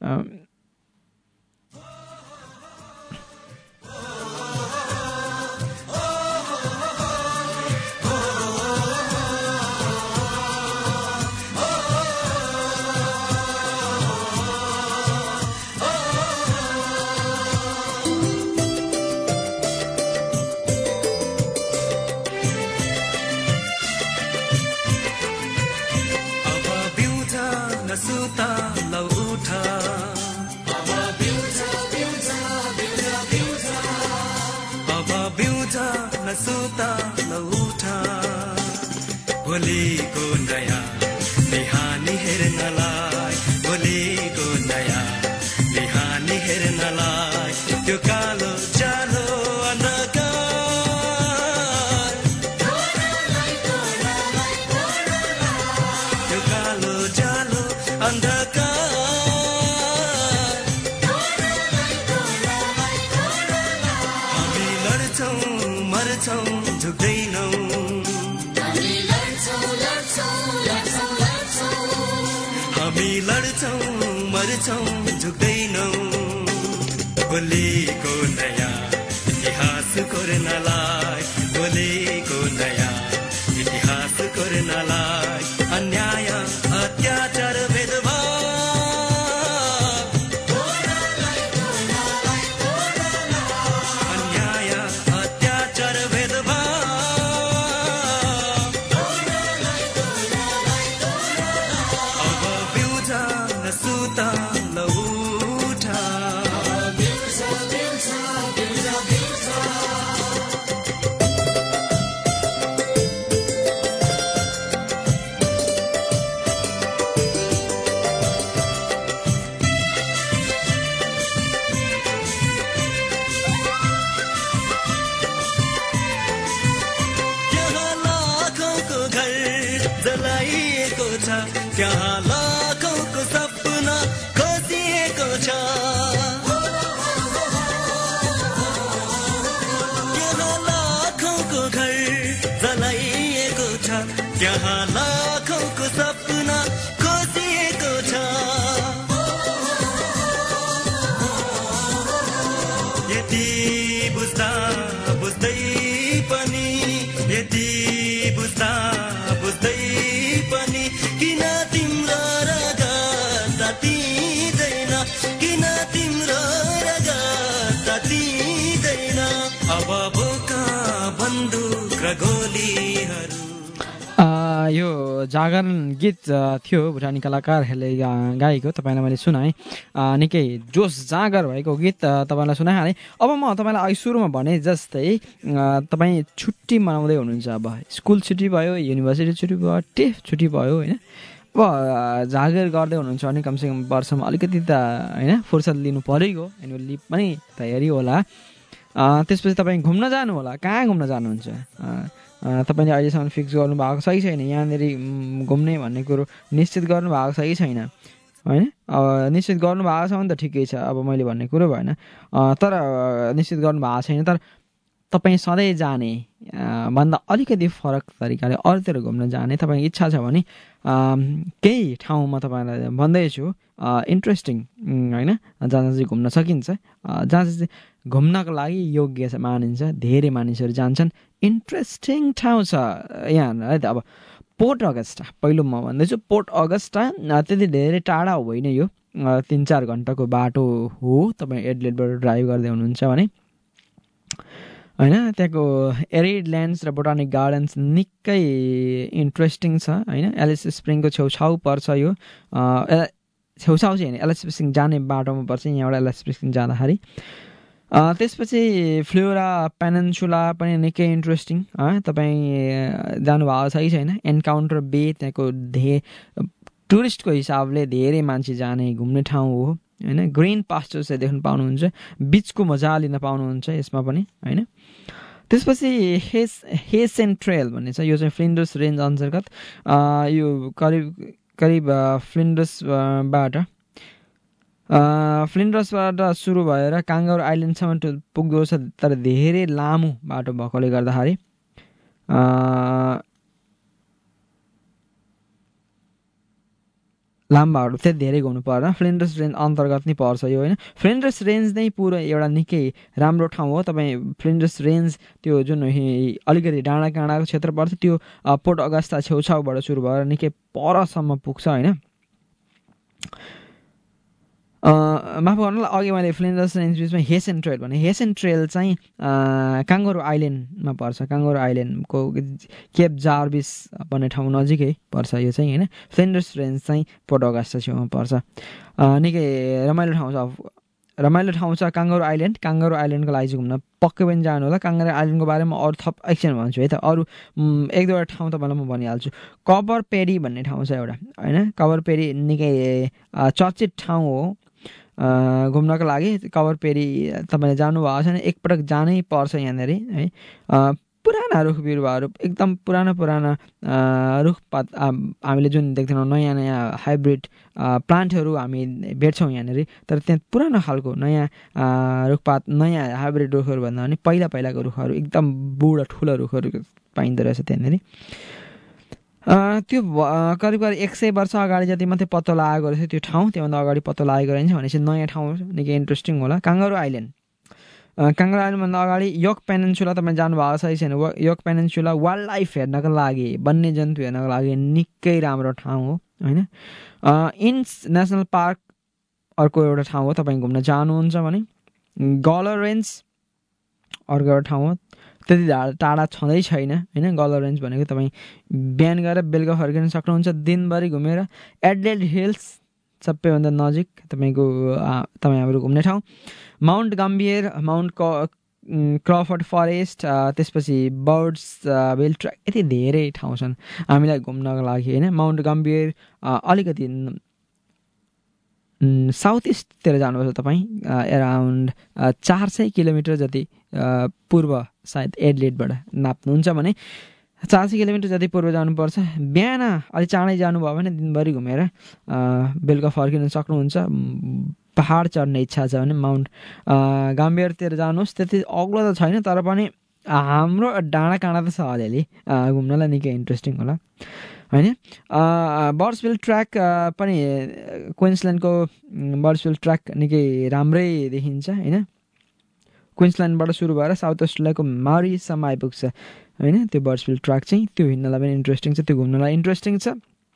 भोलिको नयाँ बिहानी हेर्नलाई, भोलिको नयाँ बिहानी हेर्नलाई, त्यो कालो जालो अन्धकार, त्यो कालो जालो अन्धकार, हामी लड्छौँ मर्छौँ झुक्दैनौँ, हामी लड्छौँ मर्छौँ झुक्दैनौँ, भोलिको नयाँ इतिहास कोर्नलाई, नयाँ इतिहास गर्नलाई अन्याय अत्याचार भेदभाव अन्याय अत्याचार भेदभाव अब बिउजा नसुता लौटा त्यहाँ लाखौंको सपना खसिएको छ त्यहाँ लाखौंको घर जलाइएको छ त्यहाँ लाखौंको सपना खसिएको छ यति बुझ्दा बुझ्दै पनि यति बुझ्दा बुझ्दै पनि किन तिम्रो रगत तातिदैन किन तिम्रो रगत तातिदैन अब बोका बन्दुक र गोलीहरू। यो जागरण गीत थियो भुटानी कलाकारहरूले गाएको, तपाईँलाई मैले सुनाएँ। निकै जोस जागर भएको गीत तपाईँलाई सुनाइहालेँ। अब म तपाईँलाई अघि सुरुमा भने जस्तै तपाईँ छुट्टी मनाउँदै हुनुहुन्छ, अब स्कुल छुट्टी भयो, युनिभर्सिटी छुट्टी भयो, टेफ छुट्टी भयो होइन, अब जागर गर्दै हुनुहुन्छ भने कमसेकम वर्षमा अलिकति त होइन फुर्सद लिनु परेको, एनुअल लिभ पनि तयारी होला। त्यसपछि तपाईँ घुम्न जानु होला। कहाँ घुम्न जानुहुन्छ तपाईँले अहिलेसम्म फिक्स गर्नुभएको छ कि छैन? यहाँनिर घुम्ने भन्ने कुरो निश्चित गर्नुभएको छ कि छैन होइन? अब निश्चित गर्नुभएको छ भने त ठिकै छ, अब मैले भन्ने कुरो भएन। तर निश्चित गर्नुभएको छैन, तर तपाईँ सधैँ जाने भन्दा अलिकति फरक तरिकाले अरूतिर घुम्न जाने तपाईँको इच्छा छ भने केही ठाउँ म तपाईँलाई भन्दैछु इन्ट्रेस्टिङ होइन, जहाँ चाहिँ घुम्न सकिन्छ, जहाँ चाहिँ घुम्नको लागि योग्य मानिन्छ, धेरै मानिसहरू जान्छन्, इन्ट्रेस्टिङ ठाउँ छ यहाँ है त। अब पोर्ट अगस्टा पहिलो म भन्दैछु। पोर्ट अगस्टा त्यति धेरै टाढा होइन, यो तिन चार घन्टाको बाटो हो। तपाईँ एडलेडबाट ड्राइभ गर्दै हुनुहुन्छ भने होइन, त्यहाँको एरिड ल्यान्ड्स र बोटानिक गार्डन्स निकै इन्ट्रेस्टिङ छ होइन। एलिस स्प्रिङको छेउछाउ पर्छ यो, छेउछाउ चाहिँ होइन, एलिस स्प्रिङ जाने बाटोमा पर्छ यहाँबाट एलिस स्प्रिङ जाँदाखेरि। त्यसपछि फ्लोरा पेनिन्सुला पनि निकै इन्ट्रेस्टिङ, तपाईँ जानुभएको छ कि छैन? एन्काउन्टर बे त्यहाँको धे टुरिस्टको हिसाबले धेरै मान्छे जाने घुम्ने ठाउँ हो होइन। ग्रिन पास्चर्स चाहिँ देख्न पाउनुहुन्छ, बिचको मजा लिन पाउनुहुन्छ यसमा पनि होइन। त्यसपछि हेस हेसेन ट्रेल भन्ने छ, यो चाहिँ फ्लिन्डर्स रेन्ज अन्तर्गत, यो करिब करिब फ्लिन्डर्सबाट फ्लिन्डर्सबाट सुरु भएर काङ्गारू आइल्यान्डसम्म पुग्दो छ, तर धेरै लामो बाटो भएकोले गर्दाखेरि लामो बाटो त्यति धेरै घुम्नु पर्दैन। फ्लिन्डर्स रेन्ज अन्तर्गत नै पर्छ यो होइन। फ्लिन्डर्स रेन्ज नै पुरो एउटा निकै राम्रो ठाउँ हो। तपाईँ फ्लिन्डर्स रेन्ज त्यो जुन अलिकति डाँडा काँडाको क्षेत्र पर्छ, त्यो पोर्ट अगस्टा छेउछाउबाट सुरु भएर निकै परसम्म पुग्छ होइन। माफ गर्नुलाई अघि मैले फ्लिन्डर्स रेन्ज बिचमा हेसेन ट्रेल भने, हेसेन ट्रेल चाहिँ काङ्गारू आइल्यान्डमा पर्छ, काङ्गारू आइल्यान्डको केप जार्भिस भन्ने ठाउँ नजिकै पर्छ यो चाहिँ होइन। फ्लिन्डर्स रेन्ज चाहिँ पोर्ट अगस्टा छेउमा पर्छ। निकै रमाइलो ठाउँ छ, रमाइलो ठाउँ छ काङ्गारू आइल्यान्ड। काङ्गारू आइल्यान्डको लागि चाहिँ घुम्न पक्कै पनि जानु होला। काङ्गारू आइल्यान्डको बारेमा अरू थप एकछिन भन्छु है त, अरू एक दुईवटा ठाउँ तपाईँलाई म भनिहाल्छु। कभर पेरी भन्ने ठाउँ छ एउटा होइन। कभर पेरी निकै चर्चित ठाउँ हो घुम्नको लागि। कभर पेरी तपाईँले जानुभएको छैन, एकपटक जानै पर्छ यहाँनिर है। पुराना रुख बिरुवाहरू, एकदम पुराना पुराना रुखपात हामीले जुन देख्दैनौँ, नयाँ नयाँ हाइब्रिड प्लान्टहरू हामी भेट्छौँ यहाँनिर। तर त्यहाँ पुरानो खालको नयाँ रुखपात, नयाँ हाइब्रिड रुखहरू भन्दा पनि पहिला पहिलाको रुखहरू, एकदम बुढा ठुला रुखहरू पाइँदो रहेछ त्यहाँनिर। त्यो करिब करिब एक सय वर्ष अगाडि जति मात्रै पत्तो लागेको रहेछ त्यो ठाउँ। त्योभन्दा अगाडि पत्तो लागेको रहेछ भनेपछि नयाँ ठाउँ निकै इन्ट्रेस्टिङ होला। काङ्गारू आइल्यान्ड काङ्गडा आइल्यान्डभन्दा अगाडि योक पेनिन्सुला तपाईँ जानुभएको छ छैन? योक पेनिन्सुला वाइल्ड लाइफ हेर्नको लागि, वन्यजन्तु हेर्नको लागि निकै राम्रो ठाउँ हो होइन। इन्स नेसनल पार्क अर्को एउटा ठाउँ हो, तपाईँ घुम्न चाहनुहुन्छ भने। गलर रेन्ज अर्को एउटा ठाउँ हो, त्यति टाढा छँदै छैन होइन। गलर रेन्ज भनेको तपाईँ बिहान गएर बेलुका फर्किन सक्नुहुन्छ दिनभरि घुमेर। एडलेड हिल्स सबैभन्दा नजिक तपाईँको तपाईँहरू घुम्ने ठाउँ। माउन्ट गम्बियर, माउन्ट क क्रफर्ड फरेस्ट, त्यसपछि बर्ड्स विल ट्र्याक, यति धेरै ठाउँ छन् हामीलाई घुम्नको लागि होइन। माउन्ट गम्बियर अलिकति साउथ इस्टतिर जानुपर्छ तपाईँ, एराउन्ड चार सय किलोमिटर जति पूर्व सायद एडलेडबाट नाप्नुहुन्छ भने चार सय किलोमिटर जति पूर्व जानुपर्छ। बिहान अलिक चाँडै जानुभयो भने दिनभरि घुमेर बेलुका फर्किन सक्नुहुन्छ। पहाड चढ्ने इच्छा छ भने माउन्ट गाम्बियरतिर जानुहोस्। त्यति अग्लो त छैन तर पनि हाम्रो डाँडा काँडा त छ अलिअलि, घुम्नलाई निकै इन्ट्रेस्टिङ होला होइन। बर्ड्सविल ट्र्याक पनि क्विन्सल्यान्डको बर्ड्सविल ट्र्याक निकै राम्रै देखिन्छ होइन। क्विन्सल्यान्डबाट सुरु भएर साउथ अस्ट्रेलियाको माउरीसम्म आइपुग्छ होइन त्यो बर्ड्सविल ट्र्याक चाहिँ। त्यो हिँड्नलाई पनि इन्ट्रेस्टिङ छ, त्यो घुम्नलाई इन्ट्रेस्टिङ छ।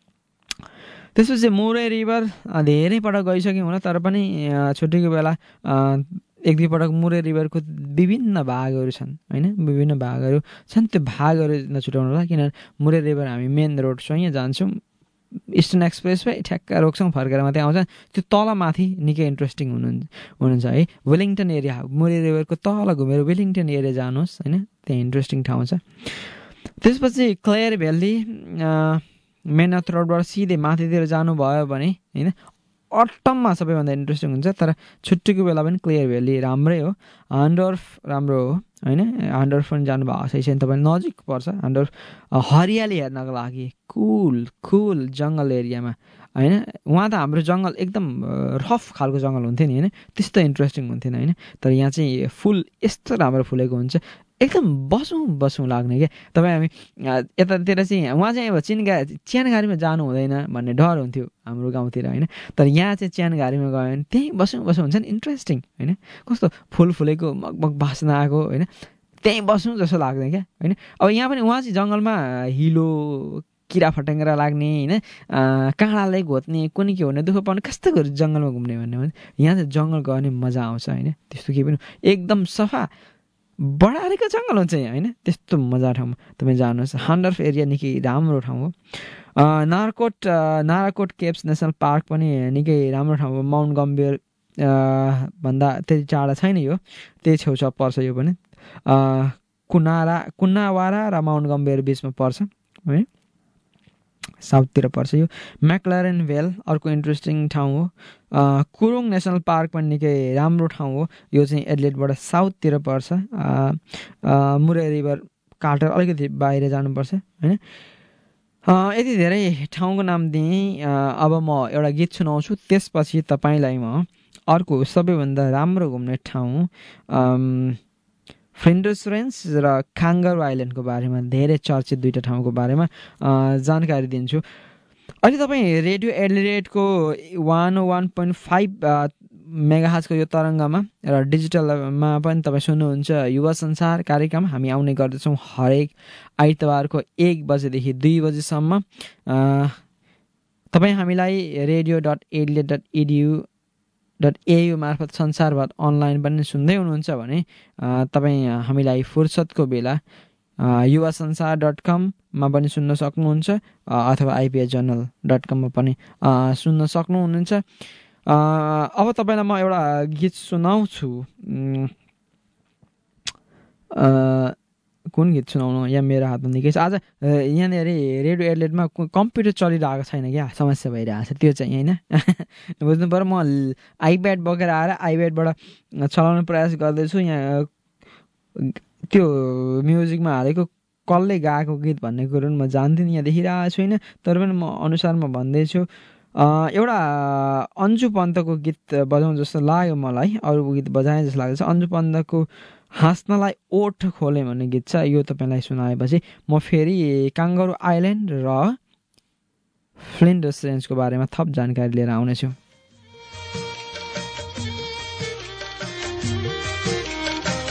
त्यसपछि मुरे रिभर धेरै पटक गइसक्यौँ होला तर पनि छुट्टीको बेला एक दुई पटक मुरे रिभरको विभिन्न भागहरू छन् होइन, विभिन्न भागहरू छन्। त्यो भागहरू नछुटाउनु होला किनभने मुरे रिभर हामी मेन रोडसँगै जान्छौँ, इस्टर्न एक्सप्रेस वे ठ्याक्क रोक्छौँ फर्केर मात्रै आउँछ। त्यो तल माथि निकै इन्ट्रेस्टिङ हुनु हुनुहुन्छ है। वेलिङटन एरिया मुरे रिभरको तल घुमेर वेलिङटन एरिया जानुहोस् होइन, त्यहाँ इन्ट्रेस्टिङ ठाउँ छ। त्यसपछि क्लेयर भ्याली मेन रोडबाट सिधै माथितिर जानुभयो भने होइन अटममा सबैभन्दा इन्ट्रेस्टिङ हुन्छ। तर छुट्टीको बेला पनि क्लियर भ्याली राम्रै हो। हान्डोर्फ राम्रो हो होइन, हान्डोर्फ पनि जानुभएको छ छैन तपाईँ, नजिक पर्छ हान्डोर्फ। हरियाली हेर्नको लागि कुल कुल जङ्गल एरियामा होइन। उहाँ त हाम्रो जङ्गल एकदम रफ खालको जङ्गल हुन्थ्यो नि होइन, त्यस्तो इन्ट्रेस्टिङ हुन्थेन होइन। तर यहाँ चाहिँ फुल यस्तो राम्रो फुलेको हुन्छ एकदम बसौँ बसौँ लाग्ने क्या। तपाईँ हामी यतातिर चाहिँ उहाँ चाहिँ अब चिनगा च्यानघारीमा जानु हुँदैन भन्ने डर हुन्थ्यो हाम्रो गाउँतिर होइन। तर यहाँ चाहिँ च्यानघारीमा गयो भने त्यहीँ बसौँ बसौँ हुन्छ नि, इन्ट्रेस्टिङ होइन। कस्तो फुल फुलेको मगमग बास्ना आएको होइन, त्यहीँ बसौँ जस्तो लाग्दैन क्या होइन। अब यहाँ पनि उहाँ चाहिँ जङ्गलमा हिलो किरा फटेङ्ग्रा लाग्ने होइन, काँडालाई घोत्ने कुनै के हुने दुःख पाउने कस्तो गरी जङ्गलमा घुम्ने भन्ने भने यहाँ चाहिँ जङ्गल गयो भने मजा आउँछ होइन। त्यस्तो केही पनि एकदम सफा बढारेको जङ्गल हुन्छ यहाँ होइन, त्यस्तो मजा ठाउँमा तपाईँ जानुहोस्। हान्डर्फ एरिया निकै राम्रो ठाउँ हो। Naracoorte Naracoorte Caves National Park पनि निकै राम्रो ठाउँ हो। माउन्ट गम्बियर भन्दा त्यति टाढा छैन यो, त्यही छेउछाउ पर्छ यो पनि। कुनारा कुन्नावारा र माउन्ट गम्बियर बिचमा पर्छ है, साउथतिर पर्छ यो। म्याक्लारेन भेल अर्को इन्ट्रेस्टिङ ठाउँ हो। कुरुङ नेसनल पार्क पनि निकै राम्रो ठाउँ हो, यो चाहिँ एडलेडबाट साउथतिर पर्छ। मुरे रिभर काटेर अलिकति बाहिर जानुपर्छ होइन। यति धेरै ठाउँको नाम दिएँ। अब म एउटा गीत सुनाउँछु, त्यसपछि तपाईँलाई म अर्को सबैभन्दा राम्रो घुम्ने ठाउँ फ्लिन्डर्स रेन्ज र काङ्गारू आइल्यान्डको बारेमा, धेरै चर्चित दुईवटा ठाउँको बारेमा जानकारी दिन्छु। अहिले तपाईँ रेडियो एडलेडको वान वान पोइन्ट फाइभ मेगाहर्जको यो तरङ्गमा र डिजिटलमा पनि तपाईँ सुन्नुहुन्छ युवा संसार कार्यक्रम। हामी आउने गर्दछौँ हरेक आइतबारको एक बजेदेखि दुई बजीसम्म। तपाईँ हामीलाई radio dot Adelaide dot edu dot au मार्फत संसारभर अनलाइन पनि सुन्दै हुनुहुन्छ भने तपाईँ हामीलाई फुर्सदको बेला युवा संसार डट कममा पनि सुन्न सक्नुहुन्छ अथवा आइपिएच जर्नल डट कममा पनि सुन्न सक्नुहुनेछ। अब तपाईँलाई म एउटा गीत सुनाउँछु। कुन गीत सुनाउनु यहाँ मेरो हातमा निकै छ। आज यहाँनिर रेडियो एडलेडमा कम्प्युटर चलिरहेको छैन क्या, समस्या भइरहेको छ त्यो चाहिँ होइन। बुझ्नु पऱ्यो, म आइप्याड बोकेर आएर आइप्याडबाट चलाउने प्रयास गर्दैछु। यहाँ त्यो म्युजिकमा हालेको कसले गाएको गीत भन्ने कुरो म जान्दिनँ, यहाँ देखिरहेको छुइनँ, तर पनि म अनुसारमा भन्दैछु। एउटा अन्जु पन्तको गीत बजाउँ जस्तो लाग्यो मलाई, अरू गीत बजाएँ जस्तो लाग्दैछ। अन्जु पन्तको हाँस्नलाई ओठ खोले भन्ने गीत छ, यो तपाईँलाई सुनाएपछि म फेरि काङ्गारू आइल्यान्ड र फ्लिन्डर्स रेन्जको बारेमा थप जानकारी लिएर आउनेछु।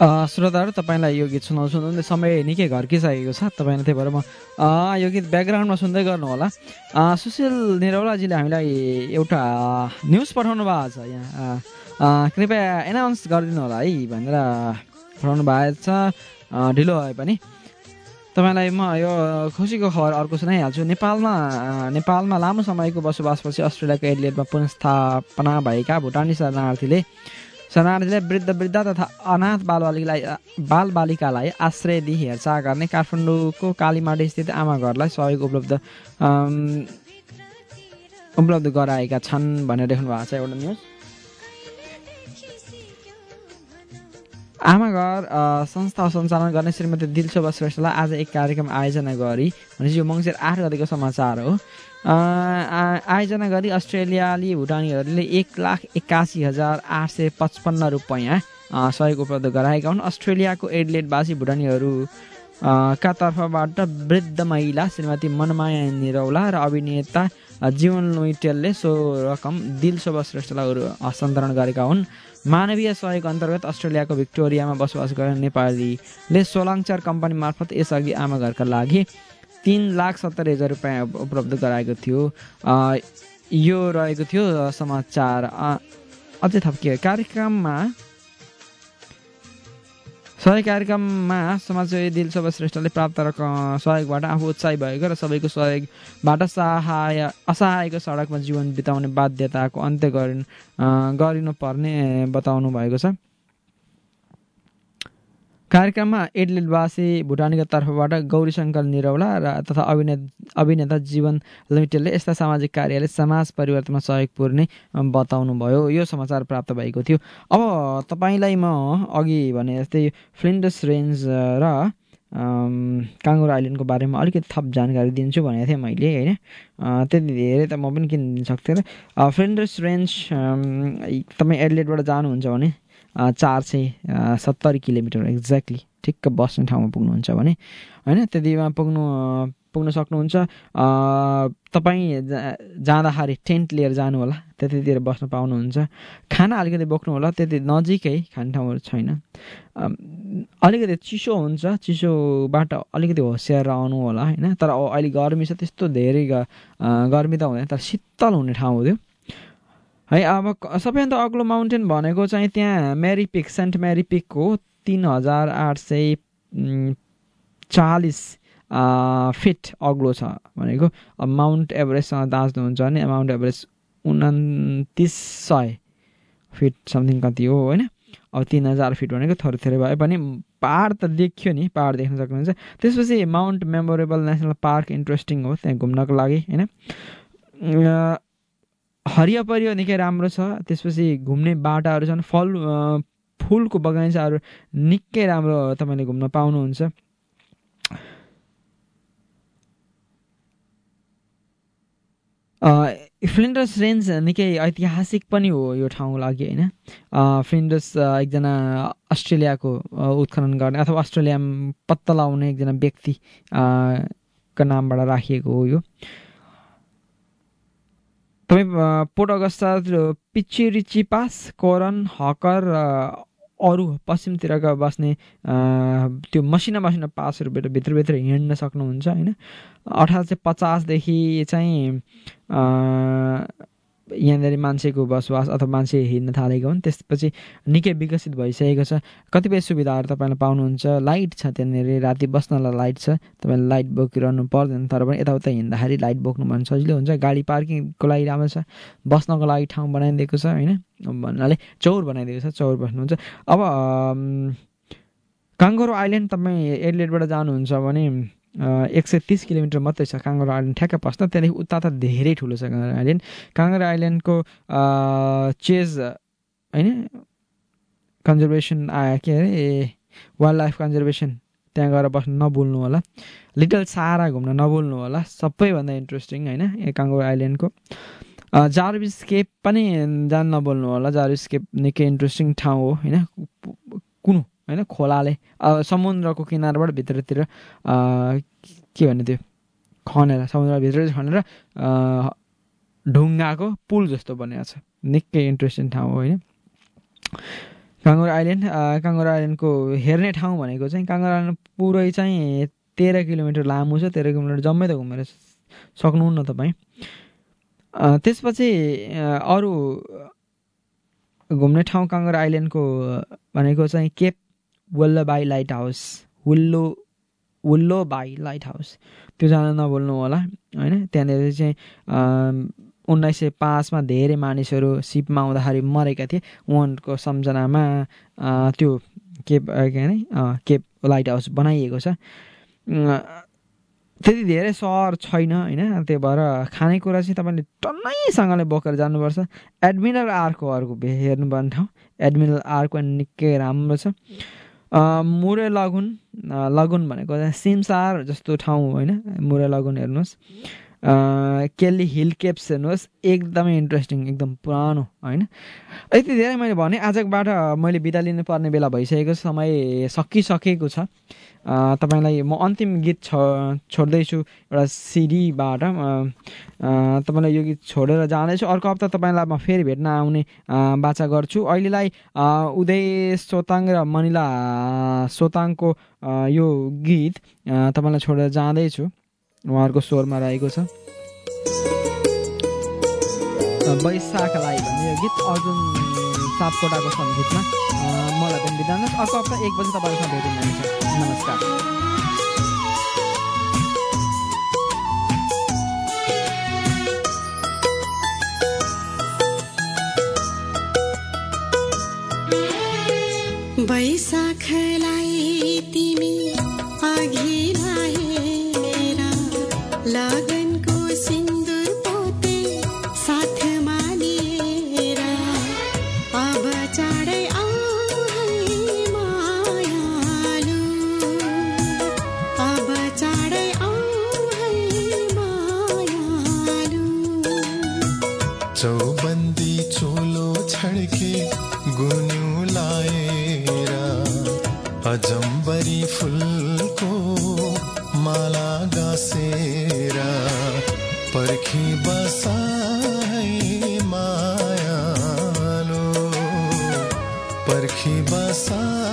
श्रोताहरू तपाईँलाई यो गीत सुनाउँछु सुनाउँदै समय निकै घर्किसकेको छ तपाईँलाई, त्यही भएर म यो गीत ब्याकग्राउन्डमा सुन्दै गर्नु होला। सुशील निरौलाजीले हामीलाई एउटा न्युज पठाउनु भएको छ, यहाँ कृपया एनाउन्स गरिदिनु होला है भनेर पठाउनु भएको छ। ढिलो भए पनि तपाईँलाई म यो खुसीको खबर अर्को सुनाइहाल्छु। नेपालमा नेपालमा लामो समयको बसोबासपछि अस्ट्रेलियाको एडिलेडमा पुनर्स्थापना भएका भुटानी शरणार्थीले शरणार्थीले वृद्ध वृद्ध तथा अनाथ बालबालिकालाई बालबालिकालाई आश्रय दिई हेरचाह गर्ने काठमाडौँको कालीमाटी स्थित आमा घरलाई सहयोग उपलब्ध उपलब्ध गराएका छन् भनेर देख्नु भएको छ एउटा न्युज। आमा घर संस्था सञ्चालन गर्ने श्रीमती दिलशोभा श्रेष्ठलाई आज एक कार्यक्रम आयोजना गरी भनेपछि यो मङ्सिर आठ गतिको समाचार हो। आयोजना गरी अस्ट्रेलियाली भुटानीहरूले एक लाख एकासी हजार आठ सय पचपन्न रुपियाँ सहयोग उपलब्ध गराएका हुन्। अस्ट्रेलियाको एडिलेडवासी भुटानीहरू का तर्फबाट वृद्ध महिला श्रीमती मनमाया निरौला र अभिनेता जीवन लुइटेलले सो रकम दिलशोभा श्रेष्ठलाई हस्तान्तरण गरेका हुन्। मानवीय सहयोग अन्तर्गत अस्ट्रेलियाको भिक्टोरियामा बसोबास गर्ने नेपालीले सोलाङचार कम्पनी मार्फत यसअघि आमा घरका लागि तीन लाख सत्तरी हजार रुपियाँ उपलब्ध गराएको थियो। यो रहेको थियो समाचार। अझै थप के कार्यक्रममा सहयोग कार्यक्रममा समाजसेवी दिलशोभा श्रेष्ठले प्राप्त रकम सहयोगबाट आफू उत्साही भएको र सबैको सहयोगबाट सहाय असहायको सडकमा जीवन बिताउने बाध्यताको अन्त्य गरिनु गरिनुपर्ने बताउनु भएको छ। कार्यक्रममा एडिलेडवासी भुटानीको तर्फबाट गौरीशङ्कर निरौला र तथा अभिनेता अभिनेता जीवन लुइटेलले यस्ता सामाजिक कार्यले समाज परिवर्तनमा सहयोग पुर्ने बताउनु भयो। यो समाचार प्राप्त भएको थियो। अब तपाईँलाई म अघि भने जस्तै फ्लिन्डर्स रेन्ज र काङ्गुरो आइल्यान्डको बारेमा अलिकति थप जानकारी दिन्छु भनेको थिएँ मैले होइन। त्यति धेरै त म पनि किन दिन सक्थेँ र। फ्लिन्डर्स रेन्ज तपाईँ एडिलेडबाट जानुहुन्छ भने चार सय सत्तरी किलोमिटर एक्ज्याक्टली ठिक्क बस्ने ठाउँमा पुग्नुहुन्छ भने होइन, त्यतिमा पुग्नु पुग्न सक्नुहुन्छ। तपाईँ जाँदाखेरि टेन्ट लिएर जानु होला, त्यतितिर बस्न पाउनुहुन्छ। खाना अलिकति बोक्नु होला, त्यति नजिकै खाने ठाउँहरू छैन। अलिकति चिसो हुन्छ, चिसोबाट अलिकति होसियार आउनु होला होइन। तर अहिले गर्मी छ, त्यस्तो धेरै गर्मी त हुँदैन, तर शीतल हुने ठाउँ हो त्यो है। अब सबैभन्दा अग्लो माउन्टेन भनेको चाहिँ त्यहाँ Mary Peak St Mary Peak हो। तिन हजार आठ सय चालिस फिट अग्लो छ भनेको। अब माउन्ट एभरेस्टसँग दाँच्नुहुन्छ भने माउन्ट एभरेस्ट उन्तिस सय फिट समथिङ कति हो होइन। अब तिन हजार फिट भनेको थोरै थोरै भए पनि पहाड त देखियो नि, पहाड देख्न सक्नुहुन्छ। त्यसपछि Mount Memorable National Park interesting हो त्यहाँ घुम्नको लागि होइन। हरियो परियो निकै राम्रो छ। त्यसपछि घुम्ने बाटाहरू छन्, फल फुलको बगैँचाहरू निकै राम्रो तपाईँले घुम्न पाउनुहुन्छ। फ्लिन्डर्स रेन्ज निकै ऐतिहासिक पनि हो यो ठाउँको लागि होइन। फ्लिन्डर्स एकजना अस्ट्रेलियाको उत्खनन गर्ने अथवा अस्ट्रेलियामा पत्ता लगाउने एकजना व्यक्ति को नामबाट राखिएको हो यो। तपाईँ पोर्ट अगस्टा, पिचिरिचिपास, कोरन, हकर अरू पश्चिमतिरका बस्ने त्यो मसिना मसिना पासहरूबाट भित्रभित्र हिँड्न सक्नुहुन्छ होइन। अठार सय पचासदेखि चाहिँ यहाँनिर मान्छेको बसोबास अथवा मान्छे हिँड्न थालेको हुन्। त्यसपछि निकै विकसित भइसकेको छ। कतिपय सुविधाहरू तपाईँले पाउनुहुन्छ। लाइट छ त्यहाँनिर, राति बस्नलाई लाइट छ, तपाईँले लाइट बोकिरहनु पर्दैन। तर पनि यताउता हिँड्दाखेरि लाइट बोक्नु भने सजिलो हुन्छ। गाडी पार्किङको लागि राम्रो छ, बस्नको लागि ठाउँ बनाइदिएको छ होइन। भन्नाले चौर बनाइदिएको छ, चौर बस्नुहुन्छ। अब काङ्गरो आइल्यान्ड तपाईँ एडिलेडबाट जानुहुन्छ भने एक सय तिस किलोमिटर मात्रै छ काङ्गरो आइल्यान्ड ठ्याक्क पस्न। त्यहाँदेखि उता त धेरै ठुलो छ काङ्गरो आइल्यान्ड। काङ्गरो आइल्यान्डको चेज होइन कन्जर्भेसन के अरे वाइल्ड लाइफ कन्जर्भेसन त्यहाँ गएर बस्न नभुल्नु होला। लिटल सहारा घुम्न नभुल्नु होला, सबैभन्दा इन्ट्रेस्टिङ होइन काङ्गरो आइल्यान्डको। जार्भिस केप पनि जान नभुल्नु होला। जार्भिस केप निकै इन्ट्रेस्टिङ ठाउँ हो होइन। कुनो होइन खोलाले समुद्रको किनारबाट भित्रतिर के भन्ने त्यो खनेर समुद्रभित्र खनेर ढुङ्गाको पुल जस्तो बनेको छ। निकै इन्ट्रेस्टिङ ठाउँ हो होइन। काङ्गुर आइल्यान्ड काङ्गुर आइल्यान्डको हेर्ने ठाउँ भनेको चाहिँ काङ्गुर आइल्यान्ड पुरै चाहिँ तेह्र किलोमिटर लामो छ। तेह्र किलोमिटर जम्मै त घुमेर सक्नुहुन्न तपाईँ। त्यसपछि अरू घुम्ने ठाउँ काङ्गुर आइल्यान्डको भनेको चाहिँ केप वल्लोबाई लाइट हाउस, वल्लो वल्लोबाई लाइट हाउस, त्यो जान नभुल्नु होला होइन। त्यहाँनिर चाहिँ उन्नाइस सय पाँचमा धेरै मानिसहरू सिपमा आउँदाखेरि मरेका थिए, उहाँहरूको सम्झनामा त्यो केप के अरे केप लाइट हाउस बनाइएको छ। त्यति धेरै सहर छैन होइन, त्यही भएर खानेकुरा चाहिँ तपाईँले टन्नैसँगले बोकेर जानुपर्छ। एडमिरल आर्कको अर्को हेर्नुपर्ने ठाउँ एडमिरल आर्क निकै राम्रो छ। मुरे लगुन लगुन भनेको चाहिँ सिमसार जस्तो ठाउँ होइन, मुरे लगुन हेर्नुहोस्। केली हिल केप्स हेर्नुहोस्, एकदमै इन्ट्रेस्टिङ, एकदम पुरानो होइन। यति धेरै मैले भने आजबाट मैले बिदा लिनुपर्ने बेला भइसकेको, समय सकिसकेको छ। तपाईँलाई म अन्तिम गीत छ छोड्दैछु एउटा सिडीबाट। तपाईँलाई यो गीत छोडेर जाँदैछु। अर्को हप्ता तपाईँलाई म फेरि भेट्न आउने बाचा गर्छु। अहिलेलाई उदय सोताङ र मनिला सोताङको यो गीत तपाईँलाई छोडेर जाँदैछु, उहाँहरूको स्वरमा रहेको छ वैशाखलाई भन्ने यो गीत अर्जुन सापकोटाको सङ्गीतमा। मलाई पनि बिदा दिनुहोस्। अर्को हप्ता एक बजी तपाईँहरूसँग भेटिन्छ। नमस्कार। वैशाखलाई तिमी अघि लाएर लगनको सिन्दुर पोते साथमा लिएर अब चाँडै आऊ है मायालु, अब चाँडै आऊ है मायालु। चौबन्दी चोलो छड्के गुन्यु लाएर अजम्बरी फुलको माला गाँसेर पर्खी बसा है मायालु, पर्खी बसा